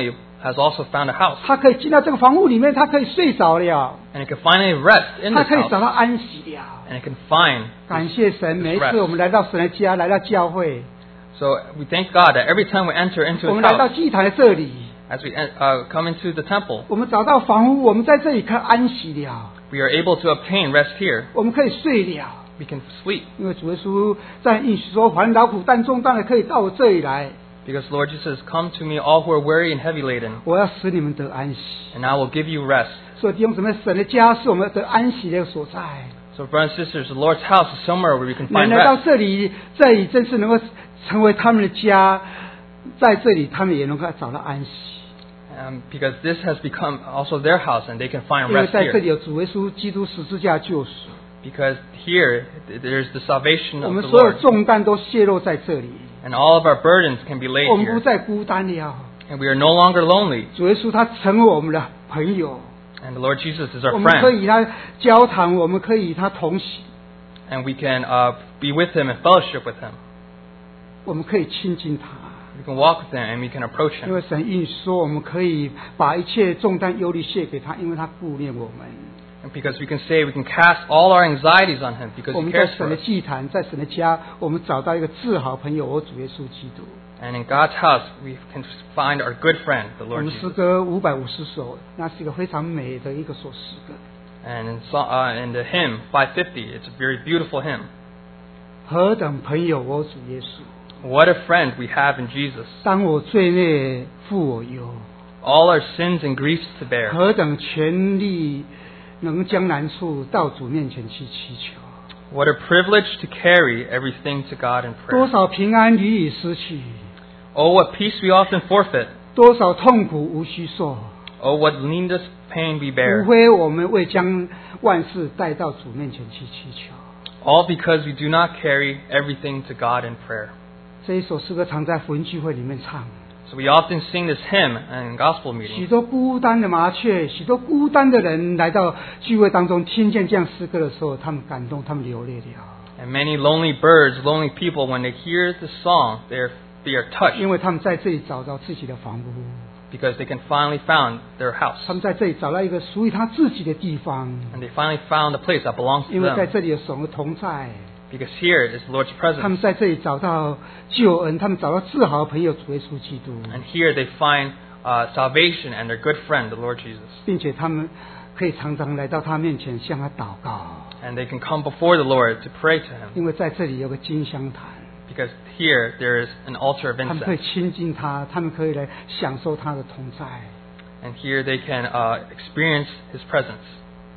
has also found a house, 他可以进到这个房屋里面，他可以睡着了， and it can finally rest in 他 this 可以找 house, 到安息了。 and it can find. 感谢神，每一次我们来到神的家，来到教会， So we thank God that every time we enter into 我 His 们来到 house, 祭坛的这里， as we come into the temple, 我们找到房屋，我们在这里可以安息了， we are able to obtain rest here. 我们可以睡了。 We can sleep 因为主耶稣在应许说：“凡劳苦担重担的，可以到我这里来， because Lord Jesus says, "Come to me, all who are weary and heavy laden, 我要使你们得安息。 and I will give you rest." ” 所以弟兄姊妹，神的家是我们得安息的一个所在。 So brothers and sisters, the Lord's house is somewhere where we can 能 find 来到 rest. 这里，这里真是能够成为他们的家，在这里他们也能够找到安息， Because this has become also their house, and they can find 因为 rest 在这 here. 里有主耶稣基督十字架救赎， Because here there's the salvation 我 of 们 the 所有 Lord, 重担都泄露在这里， and all of our burdens can be laid 我们不 here, 再孤单了。 and we are no longer lonely. 主耶稣他成为我们的朋友， And the Lord Jesus is our 我们可 friend, 以与他交谈，我们可以与他同行， and we can be with Him and fellowship with Him. 我们可以亲近他。 We can walk with Him, and we can approach 因 Him. 为神应许说，我们可以把一切重担忧虑卸给他，因为他顾念我们。 And because we can say we can cast all our anxieties on Him, because 我 He 们在 cares 神 for 的 us. 祭坛，在神的家，我们找到一个至好朋友，我主耶稣基督。 And in God's house, we can find our good friend, the 我 Lord 们诗 Jesus. 歌550首，那是一个非常美的一个首诗歌。 And in the hymn 550, it's a very beautiful hymn. 何等朋友，我主耶稣！ What a friend we have in Jesus. 当我罪孽负我忧， All our sins and griefs to bear. 何等权力能将难处到主面前去祈求？ What a privilege to carry everything to God in 多 prayer. 少平安屡屡失去， Oh, what peace we often forfeit. 多少痛苦无需受。 Oh, what needless pain we 无 bear. 非我们未将万事带到主面前去祈求。 All because we do not carry everything to God in prayer. 这一首诗歌常在福音聚会里面唱。 So we often sing this hymn in gospel 许 meetings. 多孤单的麻雀，许多孤单的人来到聚会当中，听见这样诗歌的时候，他们感动，他们流泪了。 And many lonely birds, lonely people, when they hear the song, they are touched 因为他们在这里找到自己的房屋， because they can finally found their house. 他们在这里找到一个属于他自己的地方， And they finally found a place that belongs to 因为在 them. 这里有神的同在。 Because here is the Lord's 他 presence. 们在这里找到救恩，他们找到至好的朋友主耶稣基督， And here they find salvation and their good friend, the Lord Jesus. 并且他们可以常常来到他面前向他祷告， And they can come before the Lord to pray to Him. 因为在这里有个金香坛， Because here there is an altar of 他们可以 incense. 亲近他，他们可以来享受他的同在。 And here they can experience His presence.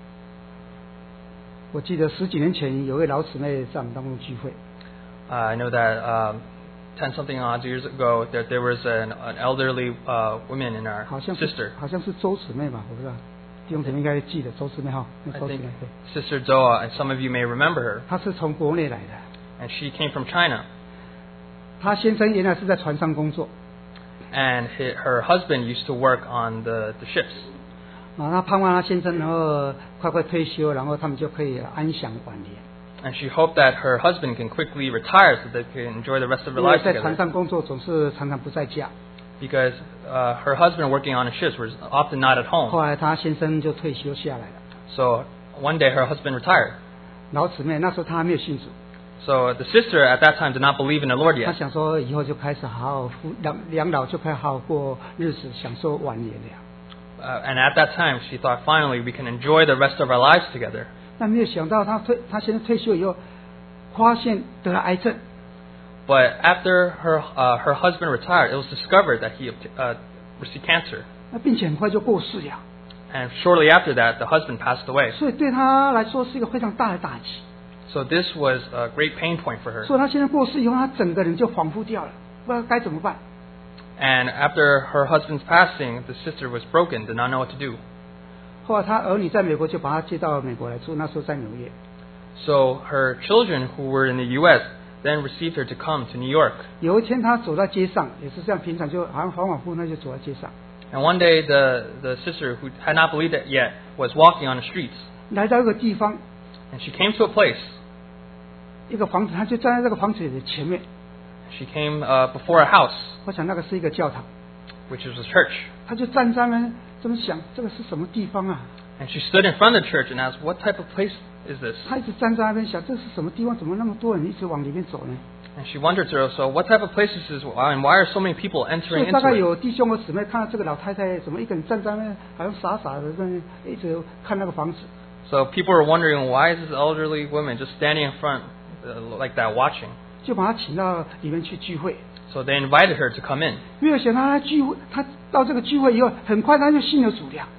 我记得10几年前有位老姊妹在我们当中聚会， I know that 10 something odd years ago that there was an elderly woman in our 好像 sister. 是周姊妹吧，我不知道，弟兄姊妹应该记得周姊妹哈，那 I 周姊 think 妹对， Sister Doa, and some of you may remember her. 她是从国内来的， And she came from China. 她先生原来是在船上工作， And her husband used to work on the ships. 啊，她盼望她先生能够快快退休，然后他们就可以安享晚年。 And she hoped that her husband can quickly retire so they can enjoy the rest of their 因为 lives 在船 together. 上工作总是常常不在家， Because her husband working on the ships was often not at 后 home. 来她先生就退休下来了。 So one day her husband retired. 老姊妹那时候她还没有信主， So the sister at that time did not believe in the Lord 她 yet. 想说以后就开始好好养老，就可以好好过日子，享受晚年了。 And at that time she thought finally we can enjoy the rest of our lives together. 但没有想到她先生退休以后，发现得了癌症。 But after her husband retired, it was discovered that he received cancer. 那并且很快就过世了， And shortly after that, the husband passed away. 所以对他来说是一个非常大的打击。 So this was a great pain point for her. 所以他现在过世以后，他整个人就恍惚掉了，不知道该怎么办。 And after her husband's passing, the sister was broken, did not know what to do. 后来他儿女在美国，就把他接到美国来住，那时候在纽约。 So her children who were in the U.S. then received her to come to New York. 有一天他走在街上，也是这样，平常就好像恍恍惚惚，他就走在街上， And one day the sister who had not believed it yet was walking on the streets. 来到一个地方， And she came to a place. 一个房子，他就站在这个房子的前面。 She came before a house. 我想那个是一个教堂， which is the church. 他就站在那这么想，这个是什么地方啊？ And she stood in front of the church and asked, "What type of place is this?" 他一直站在那边想，这是什么地方？怎么那么多人一直往里面走呢？ And she wondered to herself, "What type of place is this? And why are so many people 所 entering 以大概 into it?" 有弟兄和姊妹看到这个老太太怎么一个人站在那，好像傻傻的在那一直看那个房子。 So people were wondering, why is this elderly woman just standing in front like that watching? 就把他请到里面去聚会。 So they invited her to come in. 没有想到他聚会，他到这个聚会以后，很快他就信了主了。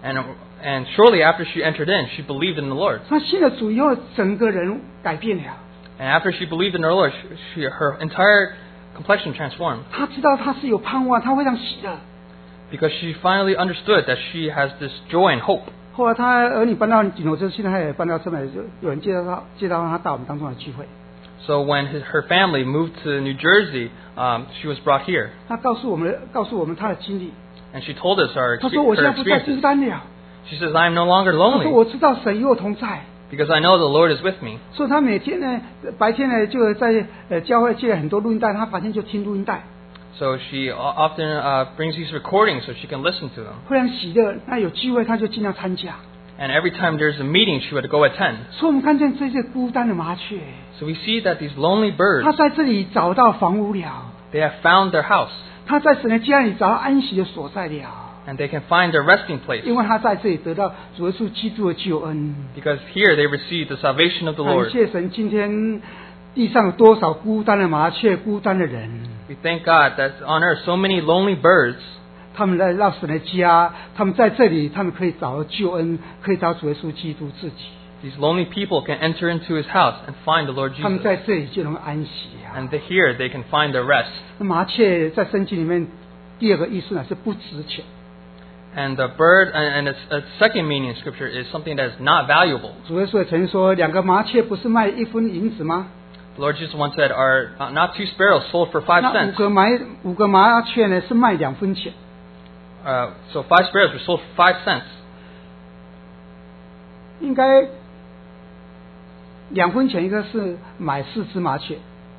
And shortly after she entered in, she believed in the Lord. 他信了主以后，整个人改变了。 And after she believed in the Lord, her entire complexion transformed. 他知道他是有盼望，他非常喜乐。 Because she finally understood that she has this joy and hope. 后来他儿女搬到锦州，现在他也搬到这边，就有人介绍他到我们当中来聚会。 So when her family moved to New Jersey, she was brought here. 他告诉我们他的经历。 And she told us her 他说：“我现在不再孤 experiences. 单了。 She says, I am no longer 他说： lonely 我知道神与我同在。 because I know the Lord is with me. 所以他每天呢，白天呢就在教会借了很多录音带，他白天就听录音带， So she often brings these recordings so she can listen to them. 非常喜乐。那有聚会他就尽量参加。 And every time there's a meeting, she would go attend. 所以我们看见这些孤单的麻雀， So we see that these lonely birds, 他在这里找到房屋了， they have found their house. 他在神的家里找到安息的所在了， And they can find their resting place. 因为他在这里得到主耶稣基督的救恩。 Because here they receive the salvation of the 感 Lord. 谢神，今天地上有多少孤单的麻雀、孤单的人， We thank God that on earth so many lonely birds, 他们来到神的家，他们在这里，他们可以找到救恩，可以找主耶稣基督自己。 these lonely people can enter into his house and find the Lord 他们 Jesus. 在这里就能安息啊。 And here they can find their rest. 那麻雀在圣经里面第二个意思呢是不值钱。 And the bird, and its second meaning in Scripture is something that is not valuable. 主耶稣也曾说，两个麻雀不是卖1分银子吗？ The Lord Jesus once said, "Are not 2 sparrows sold for 5 那 cents?" 五个麻雀呢是卖2分钱。 So 5 sparrows were sold for 5 cents. 应该2分钱，应该是买4只麻雀，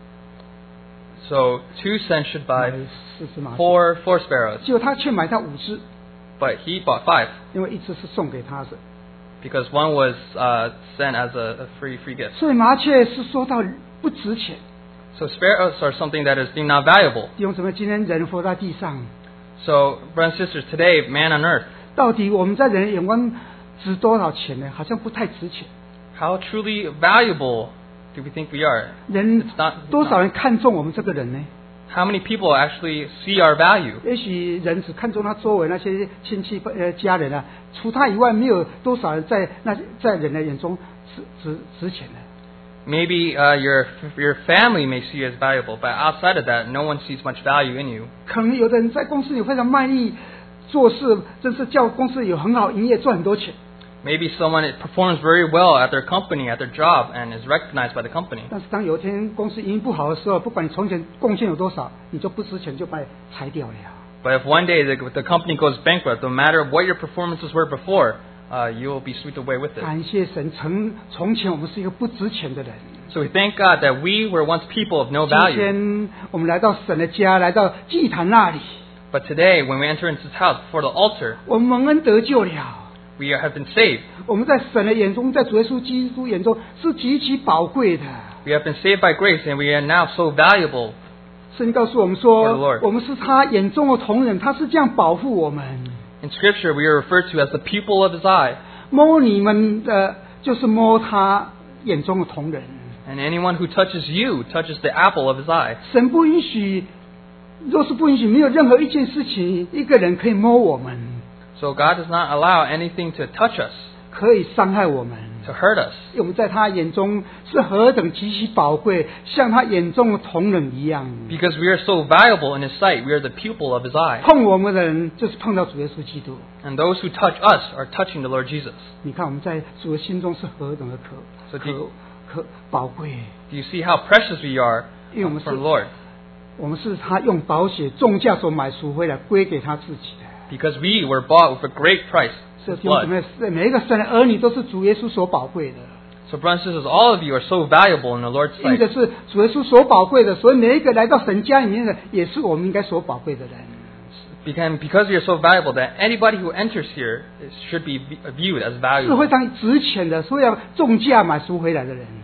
So 2 cents should 买 buy 4只麻雀。 4 sparrows. 结果他却买到5只， But he bought 5 因为1只是送给他的。 because one was sent as a free gift. 所以麻雀是说到不值钱。 So sparrows are something that is deemed not valuable. 弟兄姊妹，今天人活在地上， So brothers and sisters, today man on earth, 到底我们在人的眼光值多少钱呢？好像不太值钱。 how truly valuable do we think we are? 人 It's not- 多少人看重我们这个人呢？ How many people actually see our value? 也许人只看重他周围那些亲戚家人啊，除他以外，没有多少人在人的眼中值钱的。 Maybe your family may see you as valuable, but outside of that, no one sees much value in you. 可能有的人在公司里非常卖力做事，真是叫公司有很好营业，赚很多钱。 Maybe someone performs very well at their company, at their job, and is recognized by the company. 但是当有一天公司营运不好的时候，不管你从前贡献有多少，你就不值钱，就把你裁掉了。 But if one day the company goes bankrupt, no matter what your performances were before, you will be swept away with it. 感谢神，从前我们是一个不值钱的人， So we thank God that we were once people of no 今 value. 天我们来到神的家，来到祭坛那里， But today, when we enter into His house before the altar, 我们蒙恩得救了。 we have been saved. 我们在神的眼中，在主耶稣基督眼中是极其宝贵的。 We have been saved by grace, and we are now so valuable. 圣经告诉我们 For the 说 Lord， 我们是他眼中的同人，他是这样保护我们。 In Scripture, we are referred to as the pupil of His eye. 摸你们的，就是摸他眼中的同人。 And anyone who touches you touches the apple of His eye. 神不允许，若是不允许，没有任何一件事情，一个人可以摸我们， So God does not allow anything to touch us, 可以伤害我们。 to hurt us. 因为我们在他眼中是何等极其宝贵，像他眼中的同人一样。 Because we are so valuable in His sight, we are the pupil of His eye. 碰我们的人，就是碰到主耶稣基督。 And those who touch us are touching the Lord Jesus. 你看我们在主的心中是何等的 So do 可宝贵， you see how precious we are 因为我们 for 是 the Lord? 我们是他用宝血重价所买赎回来，归给他自己的。 Because we were bought with a great price, 所以 His 弟兄姊 blood. 妹，每一个神的儿女都是主耶稣所宝贵的。 So brothers and sisters, all of you are so valuable in the Lord's 因着 sight. 是主耶稣所宝贵的，所以每一个来到神家里面的，也是我们应该所宝贵的人。 because you're so valuable that anybody who enters here should be viewed as 是 valuable. 非常值钱的，所以要重价买赎回来的人。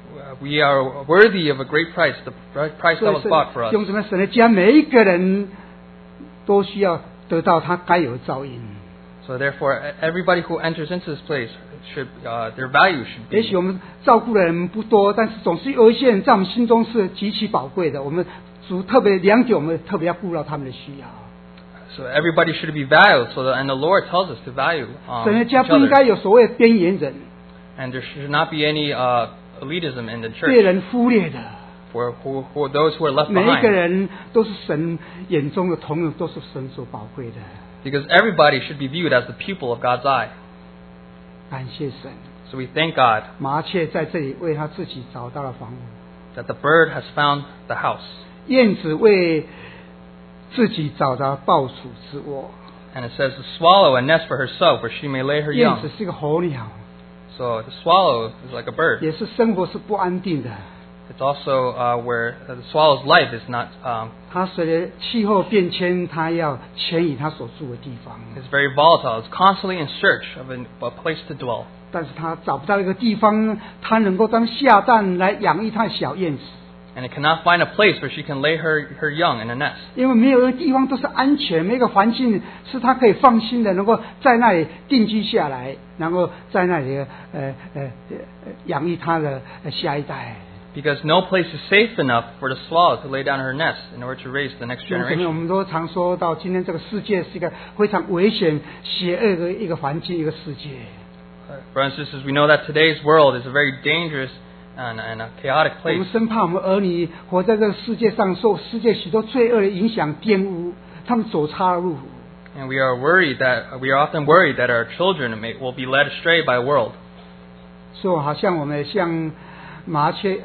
We are worthy of a great price, the price 所 that 以 was 是 bought for us. 弟兄姊妹，神的家每一个人都需要得到他该有的照应。 So therefore, everybody who enters into this place should their value should 也许 be. 我们照顾的人不多，但是总是有一些人在我们心中是极其宝贵的。我们主特别了解，我们特别要顾到他们的需要。 So everybody should be valued. So and the Lord tells us to value 神的 each 家不应 other. 该有所谓的边缘人， And there should not be any elitism in the 被 church 人忽略的。 for those who are left 每一个 behind. 人都是神眼中的同样，都是神所宝贵的。 Because everybody should be viewed as the pupil of God's eye. 感谢神， So we thank God 麻雀在这里为他自己找到了房屋， that the bird has found the house. 燕子为自己找到抱鼠之窝。 And it says to swallow a nest for herself where she may lay her 燕子 young. 是一个候鸟， So the swallow is like a bird. 也是生活是不安定的。 It's also where the swallow's life is not 它随着气候变迁，它要迁移它所住的地方， is very volatile. It's constantly in search of a place to dwell. 但是它找不到一个地方，它能够当下蛋来养育它的小燕子， And it cannot find a place where she can lay her young in a nest. 因为没有一个地方都是安全，没有一个环境是它可以放心的，能够在那里定居下来，然后在那里养育它的下一代。 Because no place is safe enough for the swallow to lay down her nest in order to raise the next 因为我 generation. 们都常说到，今天这个世界是一个非常危险、邪恶的一个环境，一个世界。 Brothers and sisters, we know that today's world is a very dangerous and a chaotic 我 place. 们生怕我们儿女活在这个世界上，受世界许多罪恶的影响、玷污，他们走差了路。 And we are often worried that our children will be led astray by the world. 所以好像我们像麻雀，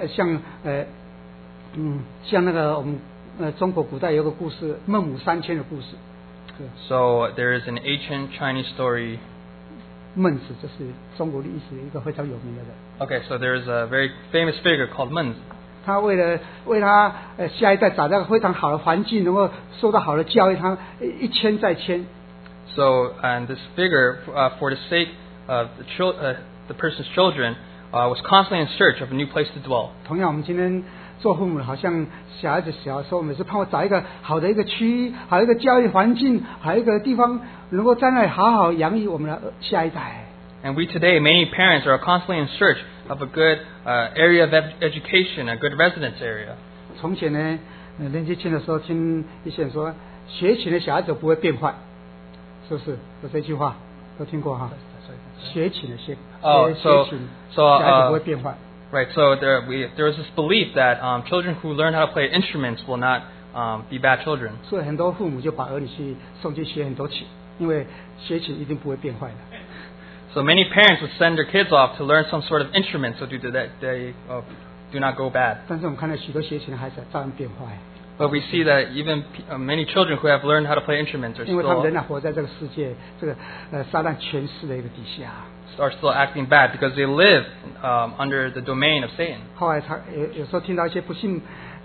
像那个我们中国古代有个故事，孟母三迁的故事。 So there is an ancient Chinese story. 孟子这是中国历史一个非常有名的人， Okay, so there is a very famous figure called Meng. 他为他下一代找到一个非常好的环境，能够受到好的教育，他一迁再迁。 So, and this figure, for the sake of the person's children, was constantly in search of a new place to dwell. 同样，我们今天做父母的，好像小孩子小的时候，每次盼望找一个好的一个区域，好一个教育环境，好一个地方，能够在那里好好养育我们的下一代。 And we today, many parents are constantly in search of a good area of education, a good residence area. 从前呢，年纪轻的时候，听一些人说，学琴的小孩子不会变坏，是不是？有这句话都听过哈？学琴的学琴，小孩子不会变坏。 Right, so there was this belief that children who learn how to play instruments will not be bad children. 所以很多父母就把儿女送去学很多琴，因为学琴一定不会变坏的。 So many parents would send their kids off to learn some sort of instrument so that they do not go bad. 但是我们看到许多学琴的孩子照样变坏， But we see that even many children who have learned how to play instruments 因为他们 are 仍然活在这个世界这个撒旦权势的一个底下。 still acting bad because they live under the domain of Satan. 后来他有时候听到一些不信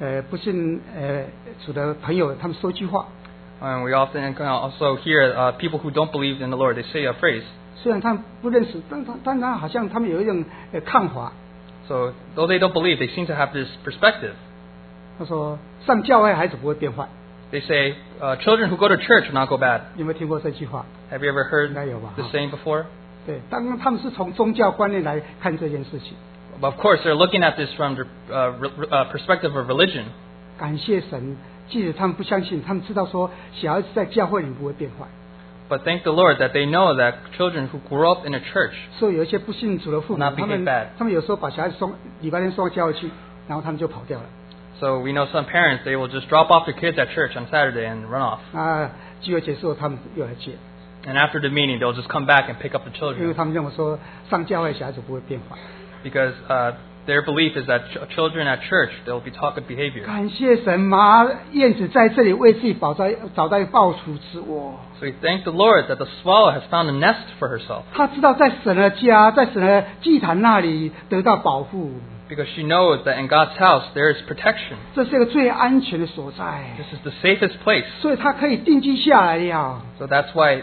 主的朋友，他们说一句话， And we often also hear people who don't believe in the Lord, they say a phrase. 虽然他们不认识，但他好像他们有一种看法。 So though they don't believe, they seem to have this perspective. 他说上教会孩子不会变坏， They say children who go to church will not go bad. 有没有听过这句话？ Have you ever heard 应该有吧？ this saying before? 对，当然他们是从宗教观念来看这件事情。 But of course, they're looking at this from the perspective of religion. 感谢神，即使他们不相信，他们知道说小孩子在教会里不会变坏。 But thank the Lord that they know that children who grew up in a church 所以有一些不信主的父母， Not 他 behave 们 bad. 有时候把小孩子礼拜天送到教会去，然后他们就跑掉了。 So we know some parents, they will just drop off their kids at church on Saturday and run off. 聚会结束后，他们又来接， And after the meeting, they'll just come back and pick up the 因为 children. 他们认为说上教会小孩子不会变坏。 Because their belief is that children at church, they'll be taught good behavior. 感谢神，燕子在这里为自己找到一个抱雏之窝。 So we thank the Lord that the swallow has found a nest for herself. 他知道在神的家，在神的祭坛那里得到保护。 because she knows that in God's house there is protection. 这是一个最安全的所在， This is the safest place. 所以它可以定居下来了。 So that's why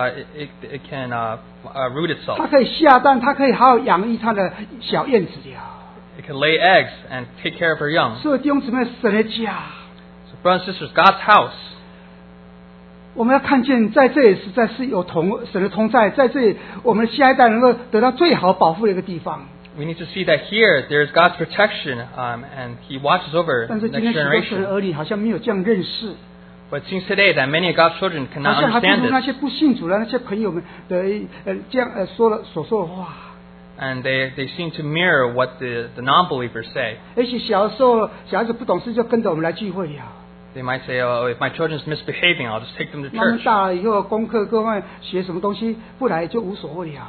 it can root 它 itself. 可以下蛋，它可以好好养育它的小燕子了。 It can lay eggs and take care of her young. 所以弟兄姊妹，神的家， So brothers and sisters, God's house. 我们要看见在这里实在是有神的同在，在这里我们下一代能够得到最好保护的一个地方。 We need to see that here there is God's protection, and He watches over 但 the 是今 next 天许多神的 generation. 儿女好像没有这样认识， But it seems today that many of God's children 好 cannot 像还不 understand 如那 this, 些不信主的那些朋友们的这样所说的话。 and they seem to mirror what the non-believers say. 而且小时候小孩子不懂事就跟着我们来聚会了， They might say, "Oh, if my children's misbehaving, I'll just take them to 慢慢 church." 大了以后，功课各方面学什么东西不来就无所谓了。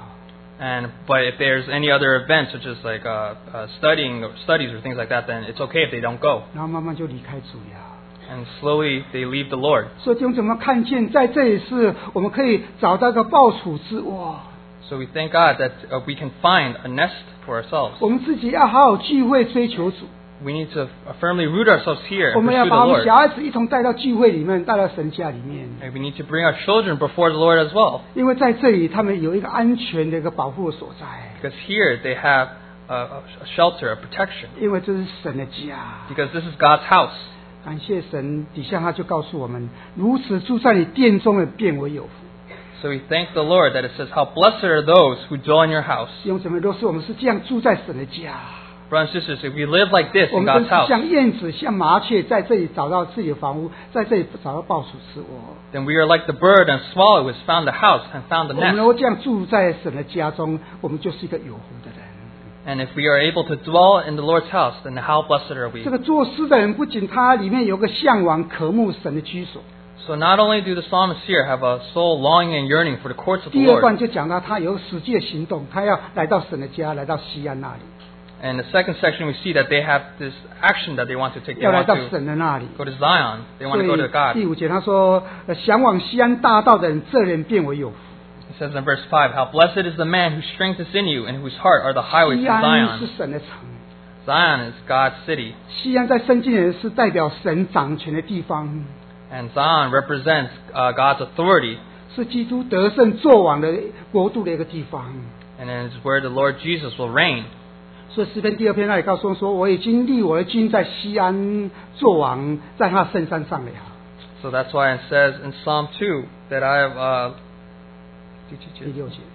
But if there's any other event, such as like studying or studies or things like that, then it's okay if they don't go. 然后慢慢就离开主了。 And slowly they leave the Lord. 所以弟兄姊妹看见，在这里是我们可以找到一个抱处之窝。 So we thank God that we can find a nest for ourselves. 我们自己要好好聚会追求主， We need to firmly root ourselves here 我 and 们要 pursue 把 the 我们 Lord. 小孩子一同带到聚会里面，带到神家里面。 And we need to bring our children before the Lord as well. 因为在这里，他们有一个安全的一个保护的所在， Because here they have a shelter, a protection. 因为这是神的家。 Because this is God's house. 感谢神，底下他就告诉我们：如此住在你殿中的，变为有福。 So we thank the Lord that it says, "How blessed are those who dwell in your house." 弟兄姊妹，若是我们是这样住在神的家， Brothers and sisters, if we live like this 我 in 们 God's 真是 house, 像燕子、像麻雀，在这里找到自己的房屋，在这里找到抱处之窝。 then we are like the bird and swallow who has found the house and found the 我们能 nest. 够这样住在神的家中，我们就是一个有福的人。 And if we are able to dwell in the Lord's house, then how blessed are we? 这个作诗的人，不仅他里面有个向往、渴慕神的居所， So not only do the psalmists here have a soul longing and yearning for the courts of the 第二段 Lord, 就讲到他有实际的行动，他要来到神的家，来到西安那里， and the second section we see that they have this action that they want to take. They 要来 want 到 to 神的那里。 go to Zion. They want 所 to go to 以 God. 第5节他说：“向往西安大道的人，这人变为有福。 It says in verse 5, "How blessed is the man whose strength is in you and whose heart are the highways 西 to 安是 Zion." 神的城， Zion is God's city, 西安在圣经里是代表神掌权的地方， and Zion represents God's authority, 是基督得胜作王的国度的一个地方。 and it is where the Lord Jesus will reign. 所以诗篇第2篇那里告诉我们说：“我已经立我的君在西安作王，在他圣山上了。” So that's why it says in Psalm 2 that I have. 第6节。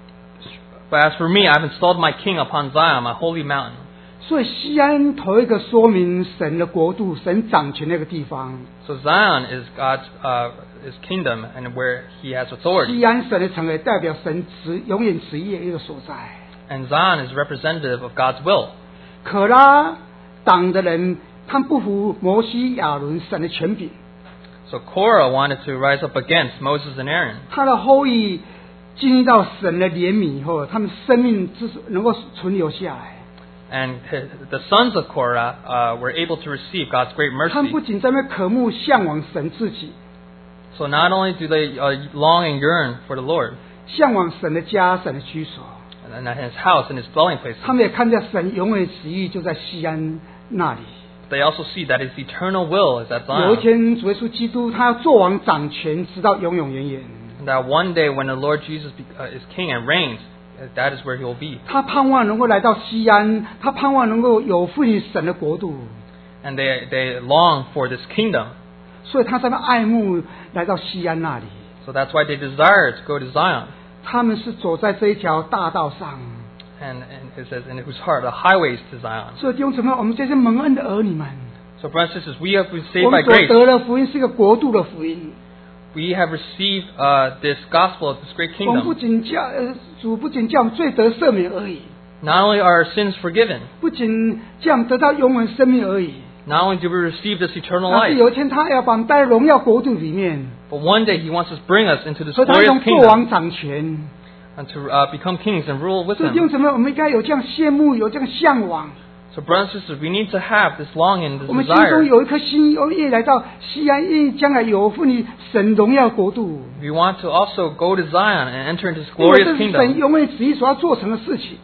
But as for me, I've installed my king upon Zion, my holy mountain. 所以西安头一个说明神的国度、神掌权那个地方。 So Zion is God's his kingdom and where He has authority. 西安神的城也代表神永远旨意的一个所在。 And Zion is representative of God's will. 可拉党的人，他们不服摩西、亚伦神的权柄， So Korah wanted to rise up against Moses and Aaron. 他的后裔经历到神的怜悯以后，他们生命能够存留下来。 And the sons of Korah were able to receive God's great 他们 mercy. 不仅在那渴慕向往神自己， So not only do they long and yearn for the Lord 向往神的家、神的居所， and His house and His dwelling places, 他们也看见神永远旨意就在西安那里。 they also see that His eternal will is at 有一 Zion. 天，主耶稣基督他要做王掌权，直到永永远远。 And that one day when the Lord Jesus is king and reigns, that is where He will be. 他盼望能够来到西安，他盼望能够有份于神的国度， And they long for this kingdom. 所以他在那爱慕来到西安那里。 So that's why they desire to go to Zion. 他们是走在这一条大道上。 And it says, in whose heart, the highways to Zion. 所以弟兄姊妹，我们这些蒙恩的儿女们， So brothers and sisters, we have been 我 saved by 们所 grace. 得的福音是一个国度的福音。 We have received this gospel of this great 我们不 kingdom. 仅主不仅叫我们罪得赦免而已， Not only are our sins forgiven, 不仅叫我们得到永恒生命而已， not only do we receive this eternal 而是 life, 有一天他要把我们带到荣耀国度里面， but one day He wants to bring us into this 所以他 glorious 用做 kingdom 王掌权。 and to become kings and rule with 所以弟兄 Him. 姊妹，我们应该有这样羡慕，有这样向往。 So brothers and sisters, we need to have this longing, this 我们心中 desire. 有一颗心，愿意来到西安，愿意将来有份于神荣耀国度。 We want to also go to Zion and enter into this 因为这 glorious 是神 kingdom. 永远旨意所要做成的事情。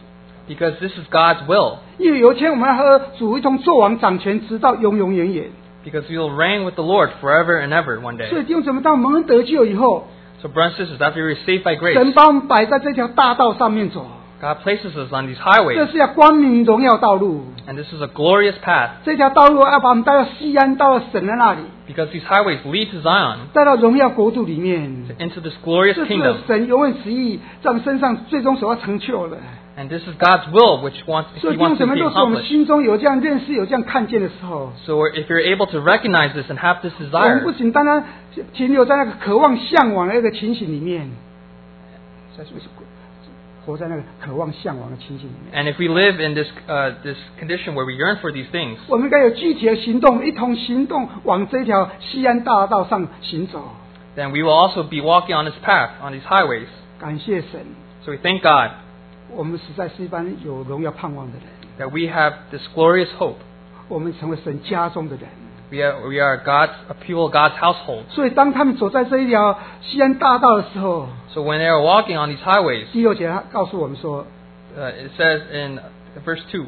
Because this is God's will. 因为有一天我们要和主一同作王掌权，直到永永远远。 Because we will reign with the Lord forever and ever one 所以 day. 弟兄姊妹，当我们蒙恩得救以后， So brothers and sisters, after we are saved by 神 grace, 把我们摆在这条大道上面走， God places us on these 这 highways. 是要光明荣耀道路。 And this is a glorious path. 这条道路要把我们带到西安，到神的那里， Because these highways lead to Zion, 带到荣耀国度里面。 into this glorious 这是 kingdom. 神永远旨意在我们身上最终所要成就的。 And this is God's will, which He 所以弟兄 wants 姊 to 妹， be 若是我们 accomplished. 心中有这样认识、有这样看见的时候， So if you're able to recognize this and have this 我们不 desire, 仅单单停留在那个渴望、向往的那个情形里面，活在那个渴望、向往的情形里面。 and if we live in this this condition where we yearn for these things, 我们应该有具体的行动，一同行动往这条西安大道上行走。 then we will also be walking on this path, on these highways. 感谢神， So we thank God 我们实在是一般有荣耀盼望的人， that we have this glorious hope. 我们成为神家中的人。 We are God's a people of God's household. 所以当他们走在这一条西安大道的时候， So when they are walking on these highways, 第六节他告诉我们说， it says in verse 2.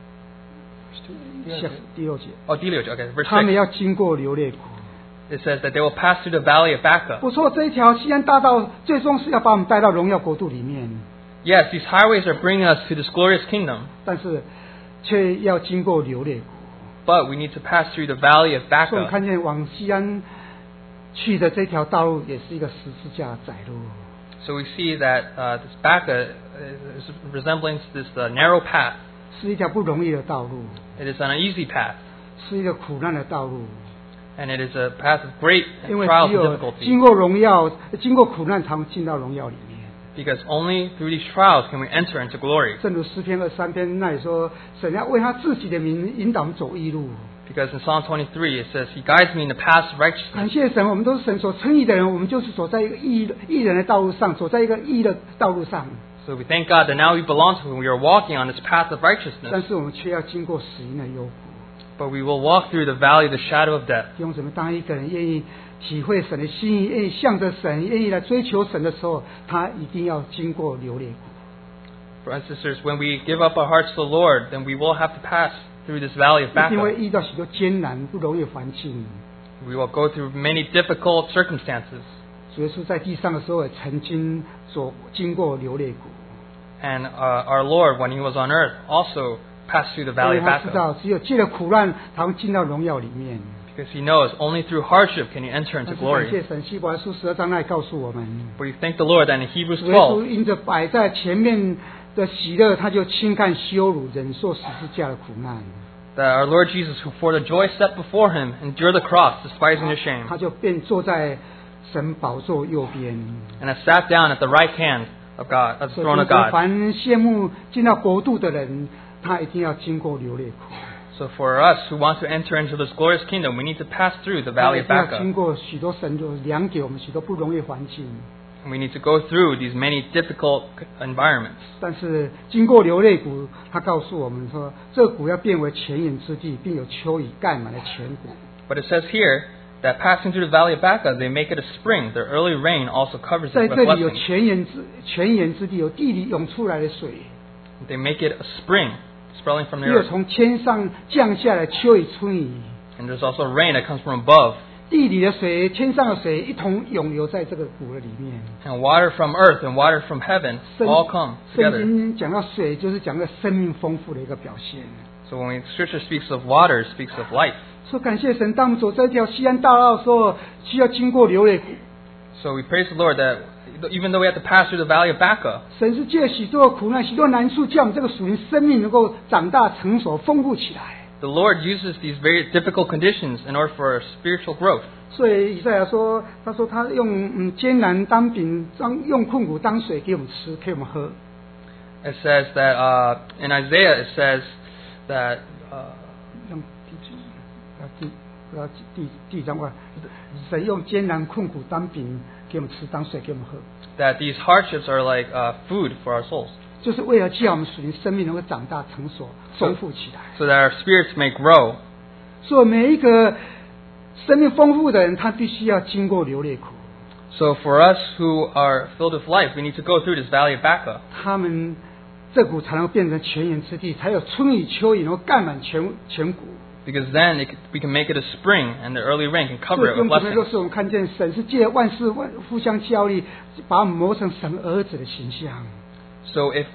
第六节， Oh, okay, verse 他们 6. 要经过流泪谷。 It says that they will pass through the valley of Baca. 不错，这一条西安大道最终是要把我们带到荣耀国度里面， Yes, these highways are bringing us to this glorious kingdom, 但是却要经过流泪谷。 but we need to pass through the valley of 所以我们 Baca. 看见往西安去的这条道路也是一个十字架的窄路。 So we see that this Baca is resembling this narrow path. 是一条不容易的道路， It is an uneasy path, 是一个苦难的道路， and it is a path of great 因为 trials 只 and 有 difficulty. 经过荣耀、经过苦难，才能进到荣耀里面。 Because only through these trials can we enter into glory. 正如诗篇23篇那里说，神要为他自己的名引导我们走义路。 Because in Psalm 23 it says, He guides me in the paths of righteousness. 感谢神，我们都是神所称义的人，我们就是走在一个义人的道路上，走在一个义的道路上。 So we thank God that now we belong to Him. We are walking on this path of 但 righteousness. 是我们却要经过死荫的幽谷。 But we will walk through the valley of the shadow of death. 弟兄姊妹，当一个人愿意体会神的心意，愿意向着神，愿意来追求神的时候，他一定要经过流泪谷。 Brothers and sisters, when we give up our hearts to the Lord, then we will have to pass through this valley of 一定会 Baca. 遇到许多艰难不容易的环境。 We will go through many difficult circumstances. 主耶稣在地上的时候，也曾经所经过流泪谷， And our Lord, when He was on earth, also passed through the 因 valley 为 of 他知 Baca. 道只有借了苦难，才能进到荣耀里面。 Because He knows only through hardship can you enter 但 into 是感 glory. 谢神，希伯来书12章那里告诉我们， But we thank the Lord that in Hebrews 主耶稣 12, 因着摆在前面的喜乐，他就轻看羞辱，忍受十字架的苦难， that our Lord Jesus, who for the joy set before Him, endured the cross, despising the shame, 他就便坐在神宝座右边。 and has sat down at the right hand of God, at the 所以 throne of 今天 God. 凡羡慕进到国度的人，他一定要经过流泪谷， So for us who want to enter into this glorious kingdom, we need to pass through the 他 valley 一 of 定要经 Baca. 过许多神就量给我们许多不容易的环境。 And we need to go through these many difficult environments. 但是经过流泪谷，他告诉我们说，这谷要变为泉源之地，并有秋雨盖满了全谷。 But it says here that passing through the valley of Baca, they make it a spring. The early rain also covers 在 it 这 with 里有 blessings. 泉源之地，有地里涌出来的水， They make it a spring, sprouting from 也 the 有 earth. 从天上降下来秋雨春雨。 And there's also rain that comes from above. 地里的水、天上的水一同涌流在这个谷的里面。 And water from earth and water from heaven 圣 all come 圣 together. 经讲到水，就是讲到生命丰富的一个表现。 So when Scripture speaks of water, it speaks of life. 说感谢神，当我们走这条西安大道的时候，需要经过流泪谷。 So we praise the Lord that even though we have to pass through the valley of Baca, 神是借许多的苦难、许多难处，叫我们这个属灵生命能够长大成熟、丰富起来。 the Lord uses these very difficult conditions in order for our spiritual growth. 所以以赛亚说，他说他用艰难当饼，用困苦当水给我们吃，给我们喝。 It says that in Isaiah, it says that 用第章话，神用艰难困苦当饼给我们吃，当水给我们喝， that these hardships are like food for our souls, 就是为了叫我们属灵生命能够长大成熟、丰富起来。 so that our spirits may grow. 所以每一个生命丰富的人，他必须要经过流泪谷。 So for us who are filled with life, we need to go through this valley of Baca. 他们这谷才能变成泉源之地，才有春雨秋雨，然后盖满全谷。 Because then we can make it a spring, and the early rain can 所 cover 以 it 弟 with 兄姊妹，若 blessings. 是我们看见神是借万事互相效力，把我们磨成神儿子的形象， So if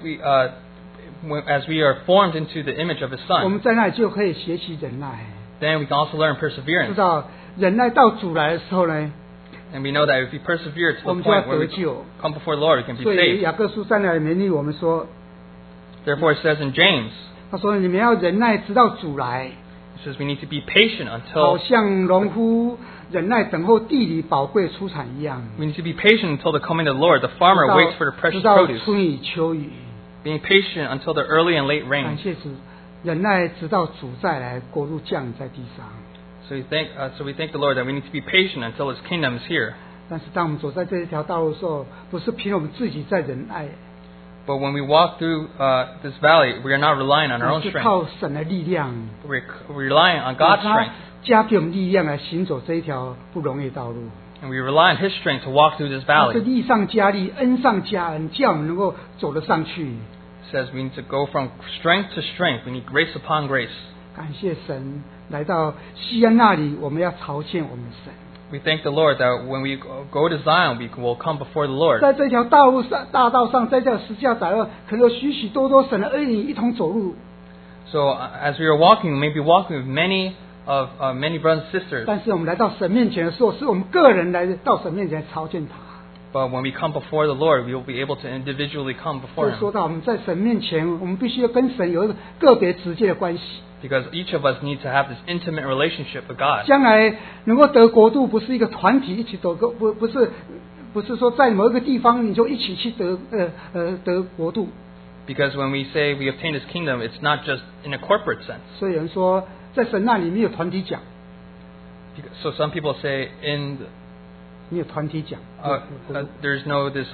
as we are formed into the image of His 我 Son, 们在那里就可以学习忍耐， then we can also learn 知 perseverance. 道忍耐到主来的时候呢， And we know that if we persevere to 我 the 们就要 point where 得 we 救。 come before the Lord, we can be 所以 saved. 雅各书3来勉励我们说， Therefore, it says in James, 他说你们要忍耐直到主来， it says we need to be patient 好 until 像农夫忍耐等候地里宝贵出产一样， we need to be patient until the coming of the Lord. The farmer waits for the 直 precious 到 produce, 春雨秋雨。 being patient until the early and late 感 rains. 谢主，忍耐直到主再来，国度降临在地上。 So we thank the Lord that we need to be patient until His kingdom is here. 但是当我们走在这一条道路的时候，不是凭我们自己在忍耐， But when we walk through this valley, we are not relying on our 而 own 是 strength. 靠神的力量， We're relying on God's 他 strength, 加给我们力量来行走这一条不容易的道路。 and we rely on His strength to walk through this 他是 valley. 力上加力，恩上加恩，叫我们能够走得上去。 It says we need to go from strength to strength. We need grace upon grace. 感谢神，来到西安那里，我们要朝见我们的神。 We thank the Lord that when we go to Zion, we will come before the Lord. 在这条道路上、大道上，在这十字架上，可能有许许多多神的儿女一同走路。 So as we are walking, we may be walking with many brothers and sisters. 但是我们来到神面前的时候，是我们个人来到神面前朝见他。 But when we come before the Lord, we will be able to individually come 所 before 以说 Him. 到我们在神面前，我们必须要跟神有一个个别直接的关系。 Because each of us need to have this intimate relationship with God. 将来能够得国度，不是一个团体一起得国，不是说在某一个地方你就一起去得国度。 Because when we say we obtain His kingdom, it's not just in a corporate sense. 所以有人说，在神那里没有团体奖， So some people say 没有团体奖， there's no this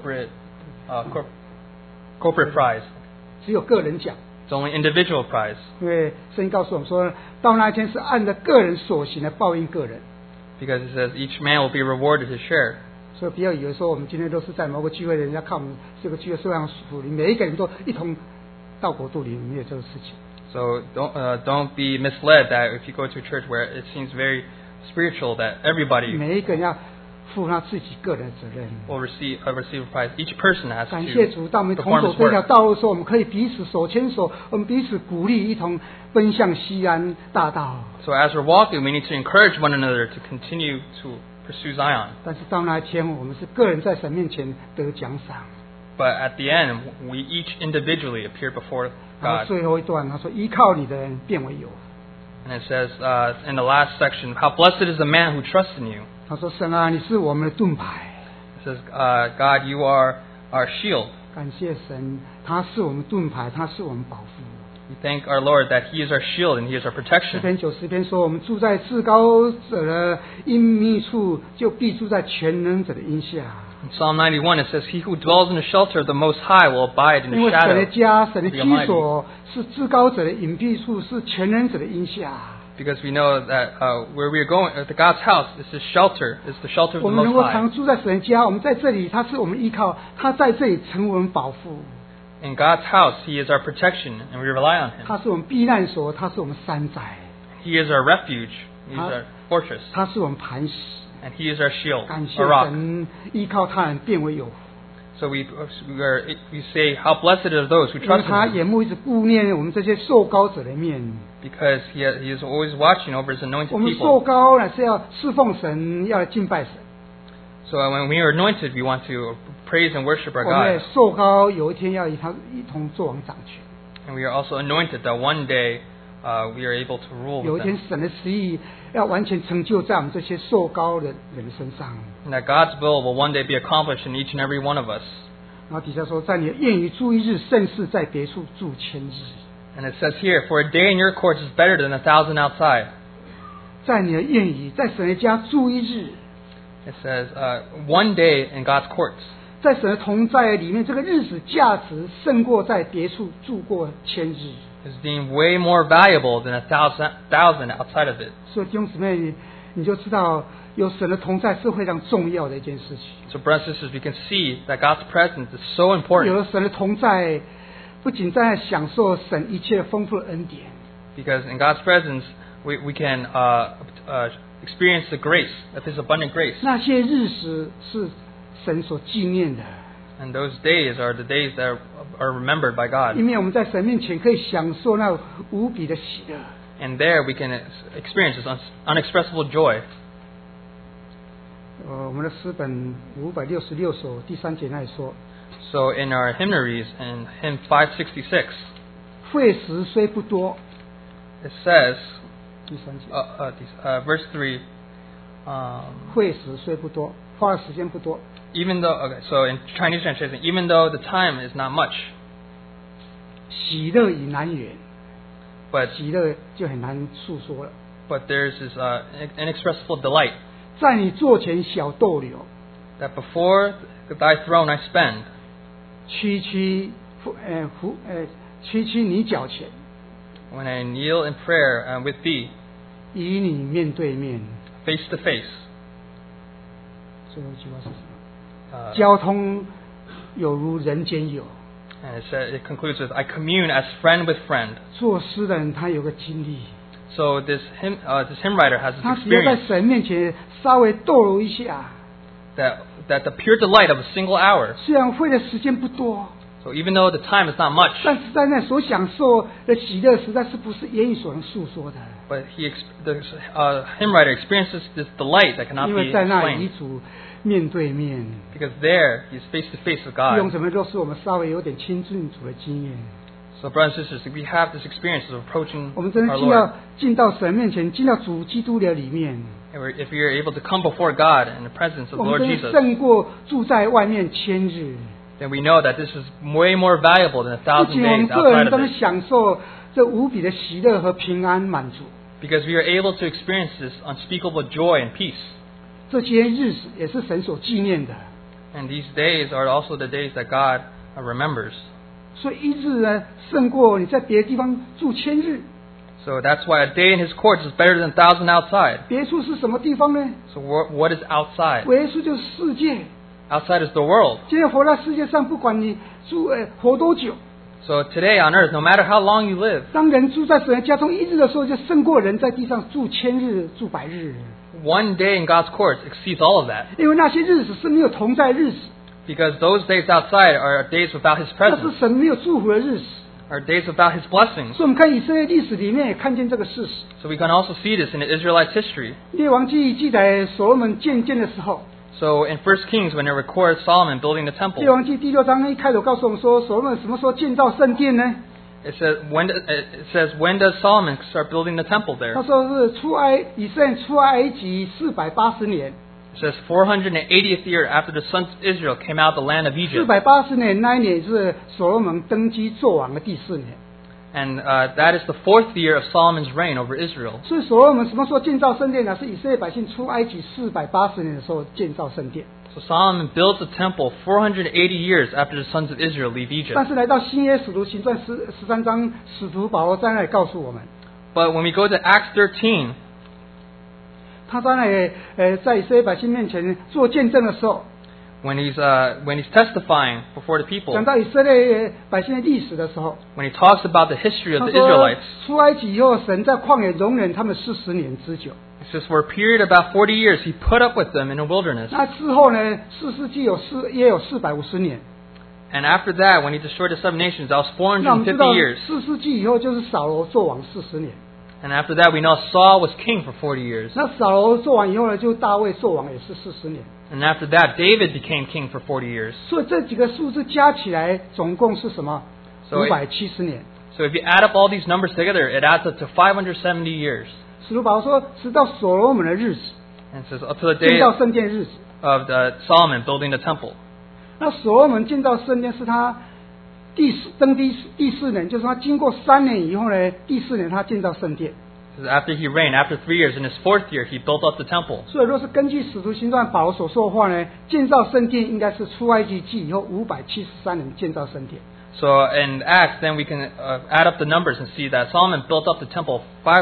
corporate prize. 只有个人奖。 It's only individual prize. 因为圣经告诉我们说，到那一天是按着个人所行的报应个人。 Because it says each man will be rewarded his share. 所以不要以为说我们今天都是在某个聚会，人家看我们这个聚会非常属灵，每一个人都一同到国度里，没有这个事情。 So don't be misled that if you go to a church where it seems very spiritual that everybody 每一个人要负他自己个人的责任。 will receive a prize. Each person has 感谢 to 主，当我们同 perform 走 his 这条 work. 道路的时候，我们可以彼此手牵手，我们彼此鼓励，一同奔向西安大道。 So as we're walking, we need to encourage one another to continue to pursue Zion. 但是到那一天，我们是个人在神面前得奖赏。 But at the end, we each individually appear before 然后 God. 最后一段他说：“依靠你的人变为有。” And it says in the last section, how blessed is the man who trusts in you. 他说：“神啊，你是我们的盾牌。” It says, God, you are our shield. 感谢神，他是我们盾牌，他是我们保护。 We thank our Lord that He is our shield and He is our 诗 protection. 篇90篇说：“我们住在至高者的隐秘处，就必住在全能者的荫下。” In Psalm 91, it says, He who dwells in the shelter of the Most High will abide in 因 the 为神的 shadow. 家、神的 of the 居 Almighty. 所是至高者的隐蔽处，是全能者的荫下。 Because we know that where we are going, the God's house is His shelter, is the shelter of 我 the 们能 Most 够 High. 常住在神的家，我们在这里，他是我们依靠，他在这里成为我们保护， In God's house, He is our protection, and we rely on Him. 他是我们避难所，他是我们山寨， He is our refuge, He is our fortress, 他是我们磐石。 and He is our shield, 感谢 our rock. 神，依靠他人变为有福， So we say, how blessed are those who 因为 trust 他 in Him, 眼目一直顾念我们这些受膏者的面。 because He is always watching over His anointed 我们受 people. 膏乃是要侍奉神，要来敬拜神。 So when we are anointed, we want to praise and worship our 我们也 God. 受膏，有一天要与他一同做王掌权。 And we are also anointed that one day we are able to rule 有一 with 天 them. 神的旨意要完全成就在我们这些受膏的人身上。 And that God's will will one day be accomplished in each and every one of us. 然后底下说，在你的宴于住一日，胜似在别处住千日。 And it says here, for a day in your courts is better than 1,000 outside. 在你的宴宇，在神的家住一日， It says one day in God's courts. 在神的同在里面，这个日子价值胜过在别处住过千日。 Is deemed way more valuable than 1,000 outside of it. 所以弟兄姊妹，你就知道有神的同在是非常重要的一件事情。 So brothers and sisters, we can see that God's presence is so 有 important. 了神的同在， 不仅在享受神一切丰富的恩典， Because in God's presence, we can experience the grace of His abundant grace. 那些日子是神所纪念的， And those days are the days that are remembered by God. 因为我们在神面前可以享受那无比的喜乐。 And there we can experience this unexpressible joy. 我们的诗本566首第3节那里说， So in our hymnaries, in hymn 566, 费时虽不多， it says, 第3节， verse 3, 费时虽不多，花的时间不多， even though, okay, so in Chinese translation, even though the time is not much, 喜乐已难言， but 喜乐就很难诉说了。 there's this inexpressible delight 在你座前小逗留， that before thy throne I spend, 区区你脚前， when I kneel in prayer with thee, 与你面对面。 face to face. 最后一句话是什么？ Uh, 交通有如人间有。 and it concludes with, I commune as friend with friend. 作诗的人他有个经历， So this hymn writer has this 他只要在 experience 神面前稍微逗留一下， that the pure delight of a single hour. 虽然费的时间不多， So even though the time is not much, 但是在那所享受的喜乐，实在是不是言语所能诉说的。 but the hymn writer experiences this delight that cannot 因 be 为在那与 explained. 主面对面， Because there he's face to face with 弟兄 God. 姊妹，都是我们稍微有点亲近主的经验。 So brothers and sisters, we have this experience of approaching 我们真的 our 进 Lord. 进到神面前，进到主基督的里面， If we are able to come before God in the presence of 我 the 们 Lord 真的 Jesus, 胜过住在外面千日。 then we know that this is way more valuable than 不 1,000 仅我们 days 个人 outside 都 of 能 it. 享受这无比的喜乐和平安满足， Because we are able to experience this unspeakable joy and peace. 这些日子也是神所纪念的。 And these days are also the days that God remembers. 所以一日呢，胜过你在别的地方住千日。 So that's why a day in His courts is better than 1,000 outside. 别处是什么地方呢？ So what is outside? 别处就是世界。 Outside is the world. 今天活在世界上，不管你活多久， So today on earth, no matter how long you live, 当人住在神的家中一日的时候，就胜过人在地上住千日、住百日。 one day in God's courts exceeds all of that. 因为那些日子是没有同在日子， Because those days outside are days without His 那 presence, 是神没有祝福的日子。 are days without His blessings. 所以我们看以色列历史里面也看见这个事实。 So we can also see this in the Israelites' history. 列王记记载所罗门建的时候， So in 1 Kings, when it records Solomon building the 列 temple, 王记第6章一开头告诉我们说，所罗门什么时候建造圣殿呢？ it says when does Solomon start building the temple 他 there? 说是以色列出埃及480年， It says 480th year after the sons of Israel came out of the land of Egypt. 480年那一年是所罗门登基做王的第4年。 And that is the 4th year of Solomon's reign over Israel. 所以所罗门什么时候建造圣殿呢？是以色列百姓出埃及480年的时候建造圣殿。 So Solomon builds the temple 480 years after the sons of Israel leave 但 Egypt. 是来到新约使徒行传13章，使徒保罗在那里告诉我们， But when we go to Acts 13, 他在那里在以色列百姓面前做见证的时候， when he's testifying before the people, 讲到以色列百姓的历史的时候， when he talks about the history of 他 the 说 Israelites, 出埃及以后，神在旷野容忍他们40年之久。 it says for a period of about 40 years he put up with them in the wilderness. 那之后呢，4世纪也有450年。 And after that, when he destroyed the 7 nations, that was 那我们知 450 道 years. 4世纪以后就是扫罗做王40年。 And after that, we know Saul was king for 40 years. 那扫罗做完以后呢，就大卫做王也是40年。 And after that, David became king for 40 years. 所以这几个数字加起来，总共是什么所以 ？570年。 So if you add up all these numbers together, it adds up to 570 years. 使徒保罗说，直到所罗门的日子， And it says up to the 建 day 造圣殿日子。 of Solomon building the temple. 那所罗门建造圣殿是他登基第4年，就是他经过3年以后呢，第4年他建造圣殿。 It says after he reigned, after 3 years, in his 4th year, he built up the temple. 所以若是根据使徒行传保罗所说的话呢，建造圣殿应该是出埃及记以后573年建造圣殿。 So in Acts, then we can add up the numbers and see that Solomon built up the temple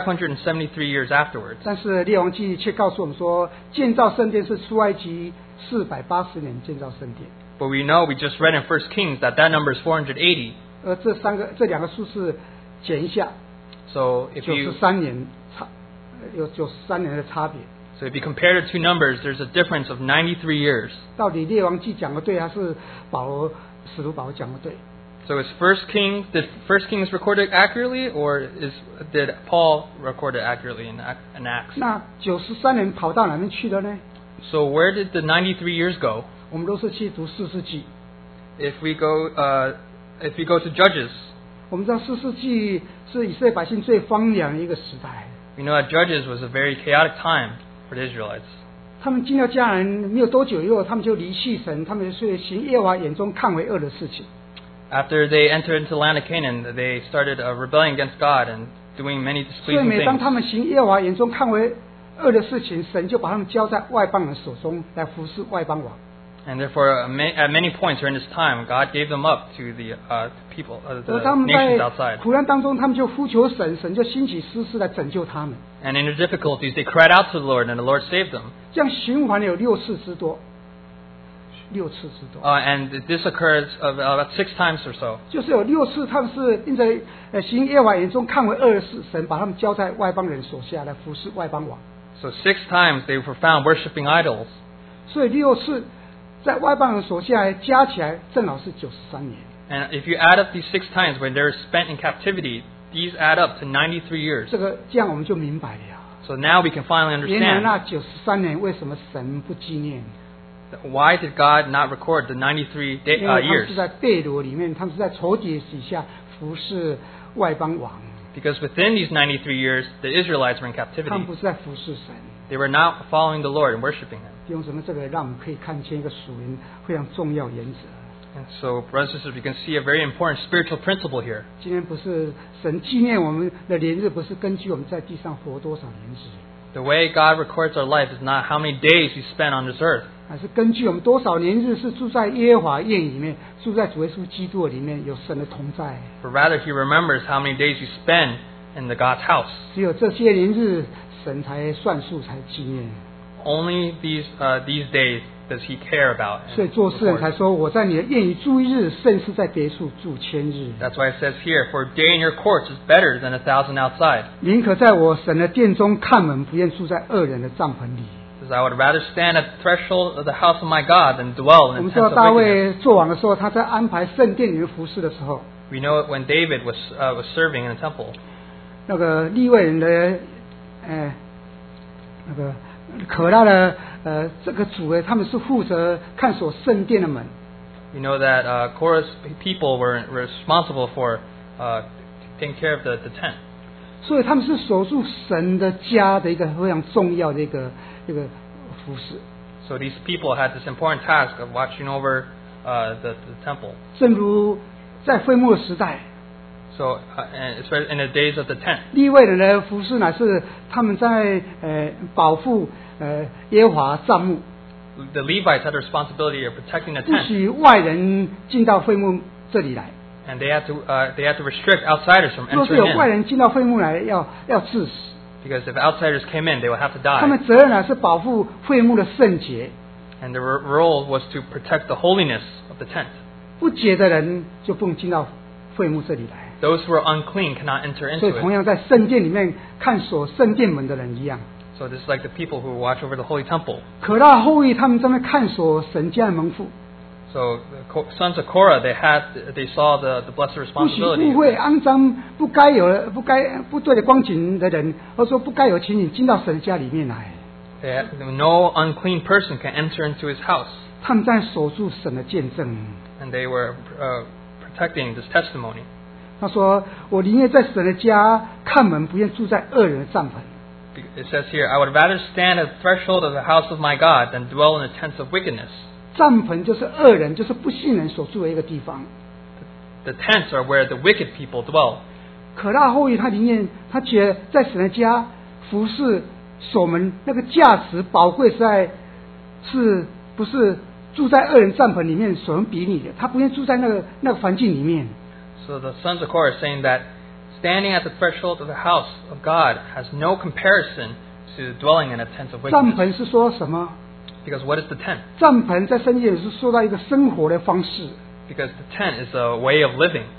573 years afterwards. 但是列王记却告诉我们说，建造圣殿是出埃及480年建造圣殿。 But we know, we just read in 1 Kings that number is 480. 这两个数字减一下， So if you 93年有93年的差别。 so if you compare the two numbers, there's a difference of 93 years. 到底列王记讲的对，还是使徒保罗讲的对？ So did First Kings record it accurately, or did Paul record it accurately in Acts? 那93年跑到哪边去了呢？ So where did the 93 years go? 我们都是去读士师记。 If we go to Judges, 我们知道士师记是以色列百姓最荒凉的一个时代。 we know that Judges was a very chaotic time for the Israelites. 他们进到迦南没有多久以后，他们就离弃神，他们是行耶和华眼中看为恶的事情。 After they entered into the land of Canaan, they started rebelling against God and doing many 所以 displeasing 每当 things. 他们行耶和华眼中看为恶的事情，神就把他们交在外邦人手中来服侍外邦王。 And therefore, at many points during this time, God gave them up to the people, 而 the 他们 nations 在 outside. 苦难当中，他们就呼求神，神就兴起施事来拯救他们。 And in their difficulties, they cried out to the Lord, and the Lord saved them. 这样循环有6次之多，6次之多， And this occurs about 6 times or so. 就是有6次他们是因着行耶和华眼中看为恶的事，神把他们交在外邦人手下来服侍外邦王。 So 6 times they were found worshiping idols. 所以6次在外邦人手下加起来正好是93年。 And if you add up these 6 times when they're spent in captivity, these add up to 93 years. 这样我们就明白了。 So now we can finally 原来 understand 那93年为什么神不纪念？ why did God not record the 93 因为他们 years? 是在被掳里面，他们是在仇敌底下服侍外邦王， Because within these 93 years, the Israelites were in 他 captivity. 们不是在服侍神。 They were not following the Lord and worshiping Him. 弟兄姊妹，这个让我们可以看见一个属灵非常重要原则。 And so, brothers and sisters, we can see a very important spiritual principle here. 今天不是神纪念我们的年日，不是根据我们在地上活多少年日， The way God records our life is not how many days we spend on this earth, 而是根据我们多少年日是住在耶和华殿里面，住在主耶稣基督里面，有神的同在。 but rather He remembers how many days you spend in the God's house. 只有这些年日，神才算数，才纪念。 Only these days does He care about. and 所以做诗人 record. 才说：“我在你的殿里住1日，胜似在别处住1000日。 That's why it says here, "For a day in your courts is better than 1,000 outside." 宁可在我神的殿中看门，不愿住在恶人的帐篷里。” Says, "I would rather stand at the threshold of the house of my God than dwell 我 in 们 the 知道 tents 大 of wickedness." 卫做王的时候，他在安排圣殿里面服侍的时候， We know when David was serving in the temple, 那个利未人的那个可拉的这个主他们是负责看守圣殿的门。 we know that Korah's people were responsible for taking care of the tent. 所以他们是守住神的家的一个非常重要的一个服侍。 So these people had this important task of watching over the temple. 正如在会幕的时代， So and especially in the days of the tent, 利未人的服侍乃是他们在保护耶和华帐幕， the Levites had the responsibility of protecting the 不 tent, 许外人进到会幕这里来。 and they had to restrict outsiders from 若是有 entering 外 in, 人进到会幕来，要致死。 because if outsiders came in, they would have to 他 die. 们责任乃是保护会幕的圣洁， And their role was to protect the holiness of the tent. 不洁的人就不能进到会幕这里来。 Those who are unclean cannot enter 所以 into 同 it. 样在圣殿里面看守圣殿门的人一样， So this is like the people who watch over the holy temple. 可拉后裔他们在那看守神家的门户， So the sons of Korah, they saw the blessed 不许 responsibility. 污秽、肮脏、不对的光景的人，或者说不该有情景进到神家里面来。 No unclean person can enter into his house. 他们在守住神的见证。 And they were protecting this testimony. 他说：“我宁愿在神的家看门，不愿住在恶人的帐篷。” It says here, "I would rather stand at the threshold of the house of my God than dwell in the tents of wickedness." 帐篷就是恶人，就是不信人所住的一个地方。 The tents are where the wicked people dwell. 可拉后裔他宁愿他觉得在神的家服侍守门，那个价值宝贵，实在是不是住在恶人帐篷里面所能比拟的？他不愿意住在那个环境里面。 So the sons of Korah are saying that standing at the threshold of the house of God has no comparison to dwelling in a tent of 帐 wickedness. 篷是说什么？ Because what is the tent? 帐篷在圣经里是说到一个生活的方式。 Because the tent is a way of living.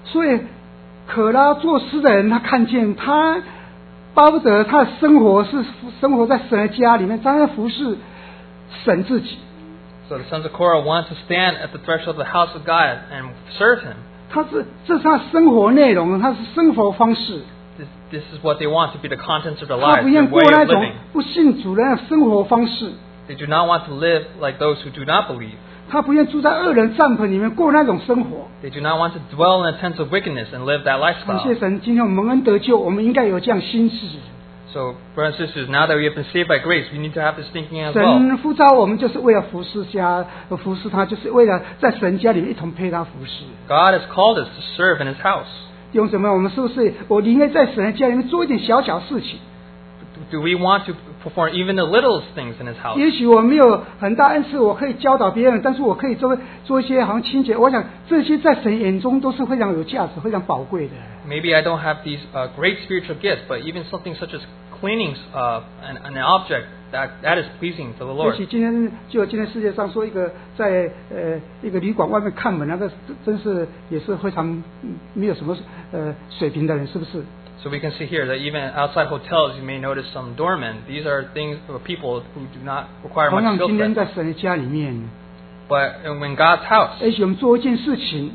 所以可拉作诗的人，他看见他巴不得他的生活是生活在神的家里面，他在服侍神自己。 So the sons of Korah want to stand at the threshold of the house of God and serve Him. 这是他生活内容，他是生活方式。 This is what they want to be the contents of their 他 lives, 不 their 愿过 way 那 of 种 living. 不信主的那种生活方式。 They do not want to live like those who do not believe. 他不愿住在恶人帐篷里面过那种生活。 They do not want to dwell in the tents of wickedness and live that 感谢 lifestyle. 神，今天我们蒙恩得救，我们应该有这样心智。 So, brothers and sisters, now that we have been saved by grace, we need to have this thinking as well. 神呼召我们，就是为了服侍他，就是为了在神家里面一同陪他服侍。 God has called us to serve in His house. 用什么？我们是不是我宁愿在神的家里面做一点小事情？ Do we want to perform even the littlest things in His house? 也许我没有很大恩赐，我可以教导别人，但是我可以做一些好像清洁。我想这些在神眼中都是非常有价值、非常宝贵的。 Maybe I don't have these great spiritual gifts, but even something such as cleaning an object, that is pleasing to the 尤 Lord. 其今天世界上说一个在一个旅馆外面看门，那个真是也是非常没有什么水平的人，是不是？ So we can see here that even outside hotels, you may notice some doormen. These are things for people who do not require 同 much 样， skill 今天 set. 在神的家里面， But in God's house, 也许我们做一件事情，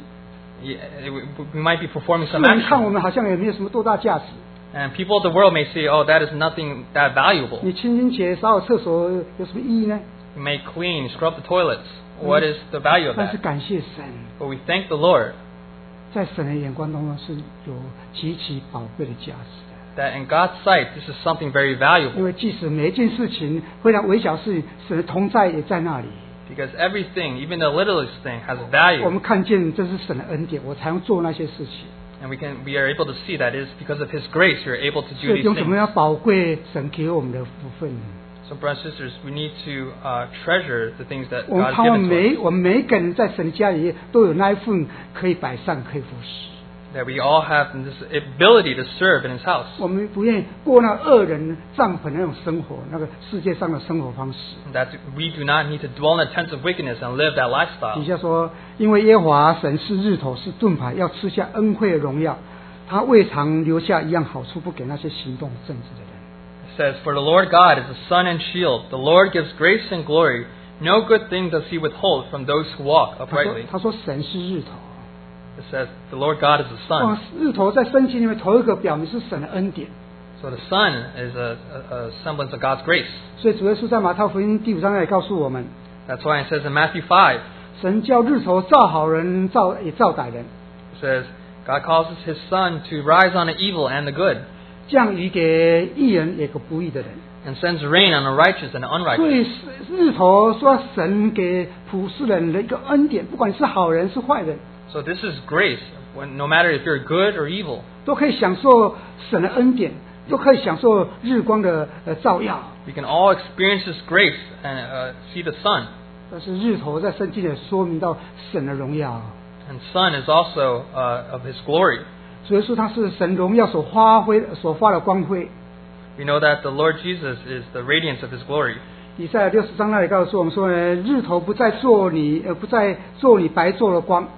we might be performing 世 some 人看我 action. 们好像也没有什么多大价值。 And people of the world may say, oh, that is nothing that valuable. 你清洁扫扫厕所有什么意义呢？ You may clean, scrub the toilets. What is the value of 但是 that? 感谢神， But we thank the Lord 在神的眼光当中是有极其宝贵的价值的。 that in God's sight, this is something very 因 valuable. 为即使每一件事情非常微小事情，神的同在也在那里。 Because everything, even the littlest thing, has 我 value. 们看见这是神的恩典，我才能做那些事情。 And we are able to see that it is because of His grace we are able to 所 do 以 these 用什么 things. 要宝贵神给我们的福分？ So, brothers and sisters, we need to treasure the things that 我们 God has 盼望 given to us. 我们每一个人在神的家里都有那一份可以摆上、可以服侍。 That we all have this ability to serve in His house. 我们不愿意过那恶人帐篷的那种生活，那个世界上的生活方式。 That we do not need to dwell in the tents of wickedness and live that 底 lifestyle. 下说，因为耶和华神是日头，是盾牌，要吃下恩惠的荣耀，他未尝留下一样好处不给那些行动正直的人。 It says, For the Lord God is the sun and shield. The Lord gives grace and glory. No good thing does He withhold from those who walk 他说 uprightly.：“ 他说神是日头。” It says, The Lord God is the 哇 sun.， 日头在圣经里面头一个表明是神的恩典。 So the sun is a semblance of God's grace. 所以主耶稣在马太福音第5章也告诉我们， That's why it says in Matthew 5, 神叫日头照好人，也照歹人， it says, God causes His sun to rise on the evil and the good, 降雨给义人，也给不义的人。 and sends rain on the righteous and the 所 unrighteous. 以日头说神给普世人的一个恩典，不管是好人是坏人， So this is grace. No matter if you're good or evil, 都可以享受神的恩典，都可以享受日光的照耀。 we can all experience this grace and see the sun. 但是日头在圣经里说明到神的荣耀， And sun is also of His glory. 所以说它是神荣耀所发的光辉。 We know that the Lord Jesus is the radiance of His glory. 以赛亚60章那里告诉我们说呢，日头不再做你白做的光。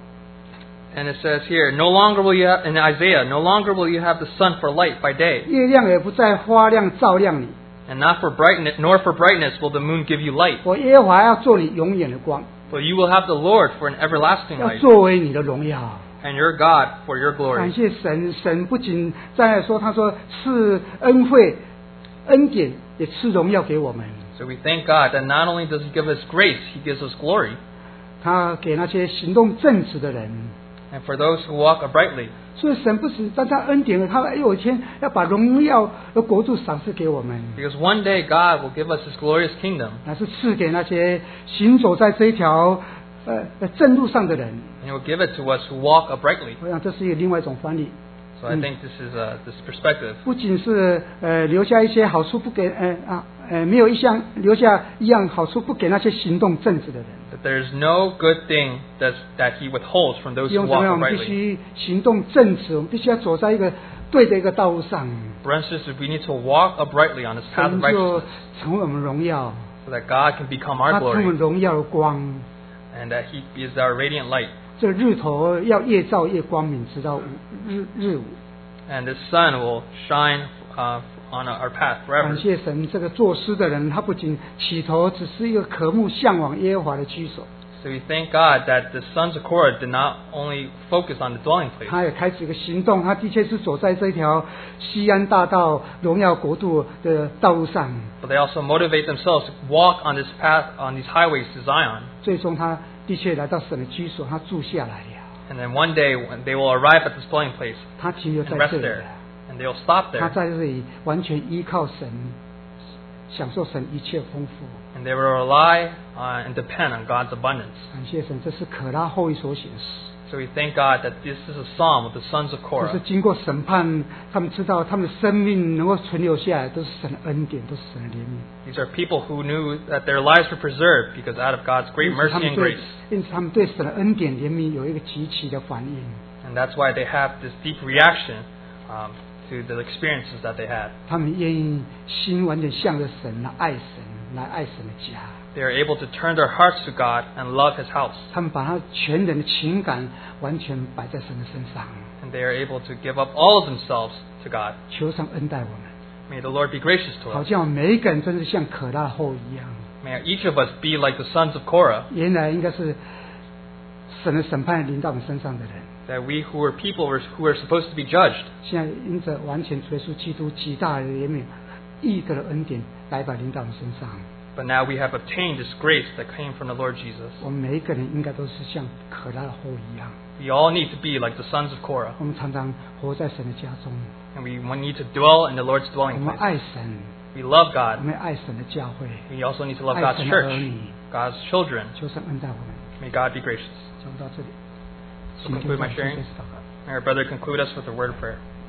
And it says here, no longer will you have, in Isaiah, no longer will you have the sun for light by day, 月亮也不再发亮照亮你， and nor for brightness will the moon give you light. 我耶和华要做你永远的光， But you will have the Lord for an everlasting 要 light, 作为你的荣耀。 and your God for your 感 glory. 谢神，神不仅在说，他说赐恩惠、恩典，也赐荣耀给我们。 So we thank God that not only does He give us grace, He gives us glory. 他给那些行动正直的人， And for those who walk uprightly. 所以神不止单单恩典，他有一天要把荣耀的国度赏赐给我们， Because one day God will give us His glorious kingdom, 乃是赐给那些行走在这一条正路上的人。 and He will give it to us who walk uprightly. 我想这是另外一种翻译， So I think this is this perspective. 不仅是留下一些好处不给没有留下一样好处不给那些行动正直的人。 That there is no good thing that He withholds from those 弟 who 兄姊 walk 妹，我们必 uprightly. 须行动正直，我们必须要走在一个对的一个道路上， Brothers and sisters, we need to walk uprightly on this path 神 of 就 righteousness, 成为我们荣耀， so that God can become 他 our 成为 glory, 荣耀的光。 and that He is our radiant light. 这日头要越照越光明，直到日午。 And the sun will shine on our path 感 forever. 谢神，这个作诗的人，他不仅起头只是一个渴慕向往耶和华的居所， So we thank God that the sons of Korah did not only focus on the dwelling place, 他也开始一个行动。他的确是走在这条西安大道、荣耀国度的道路上。 but they also motivate themselves to walk on this path, on these highways to Zion. 最终，他的确来到神的居所，他住下来了， And then one day when they will arrive at this dwelling place 他停留 and 在 rest 这里 there, 了。 and they will stop 他 there, 在这里完全依靠神，享受神一切丰富。 and they will rely and depend on God's abundance. 感谢神，这是可拉后裔所写的诗。 So we thank God that this is a psalm of the sons of 这是 Korah. 经过审判，他们知道他们的生命能够存留下来，都是神的恩典，都是神的怜悯。 These are people who knew that their lives were preserved because out of God's great 因此 mercy and grace. 因此他们对神的恩典怜悯有一个极其的反应。 And that's why they have this deep reaction to the experiences that they had. 他们愿意心完全向着神来爱神，来爱神的家。 They are able to turn their hearts to God and love His house. 他们把他全人的情感完全摆在神的身上， And they are able to give up all of themselves to God. 求上恩待我们， May the Lord be gracious to 好 us. 像每一个人真是像可拉后一样。 May each of us be like the sons of Korah, 原来应该是神的审判临到我们身上的人， that we who are people who are supposed to be judged, 现在因着完全耶稣基督极大的怜悯、义德的恩典来把临到我们身上。 but now we have obtained this grace that came from the Lord Jesus. 我们每一个人应该都是像可拉的后一样， We all need to be like the sons of Korah, 我们常常活在神的家中， and we need to dwell in the Lord's 我 dwelling 们 place. 爱神， We love 我 God. 们爱神的教会， We also need to love 爱 God's 神的儿 church, 女。 God's children. 求神恩待我们。 May God be gracious. 讲到这里， So conclude my sharing. 祷告。 May our brother conclude us with a word of prayer.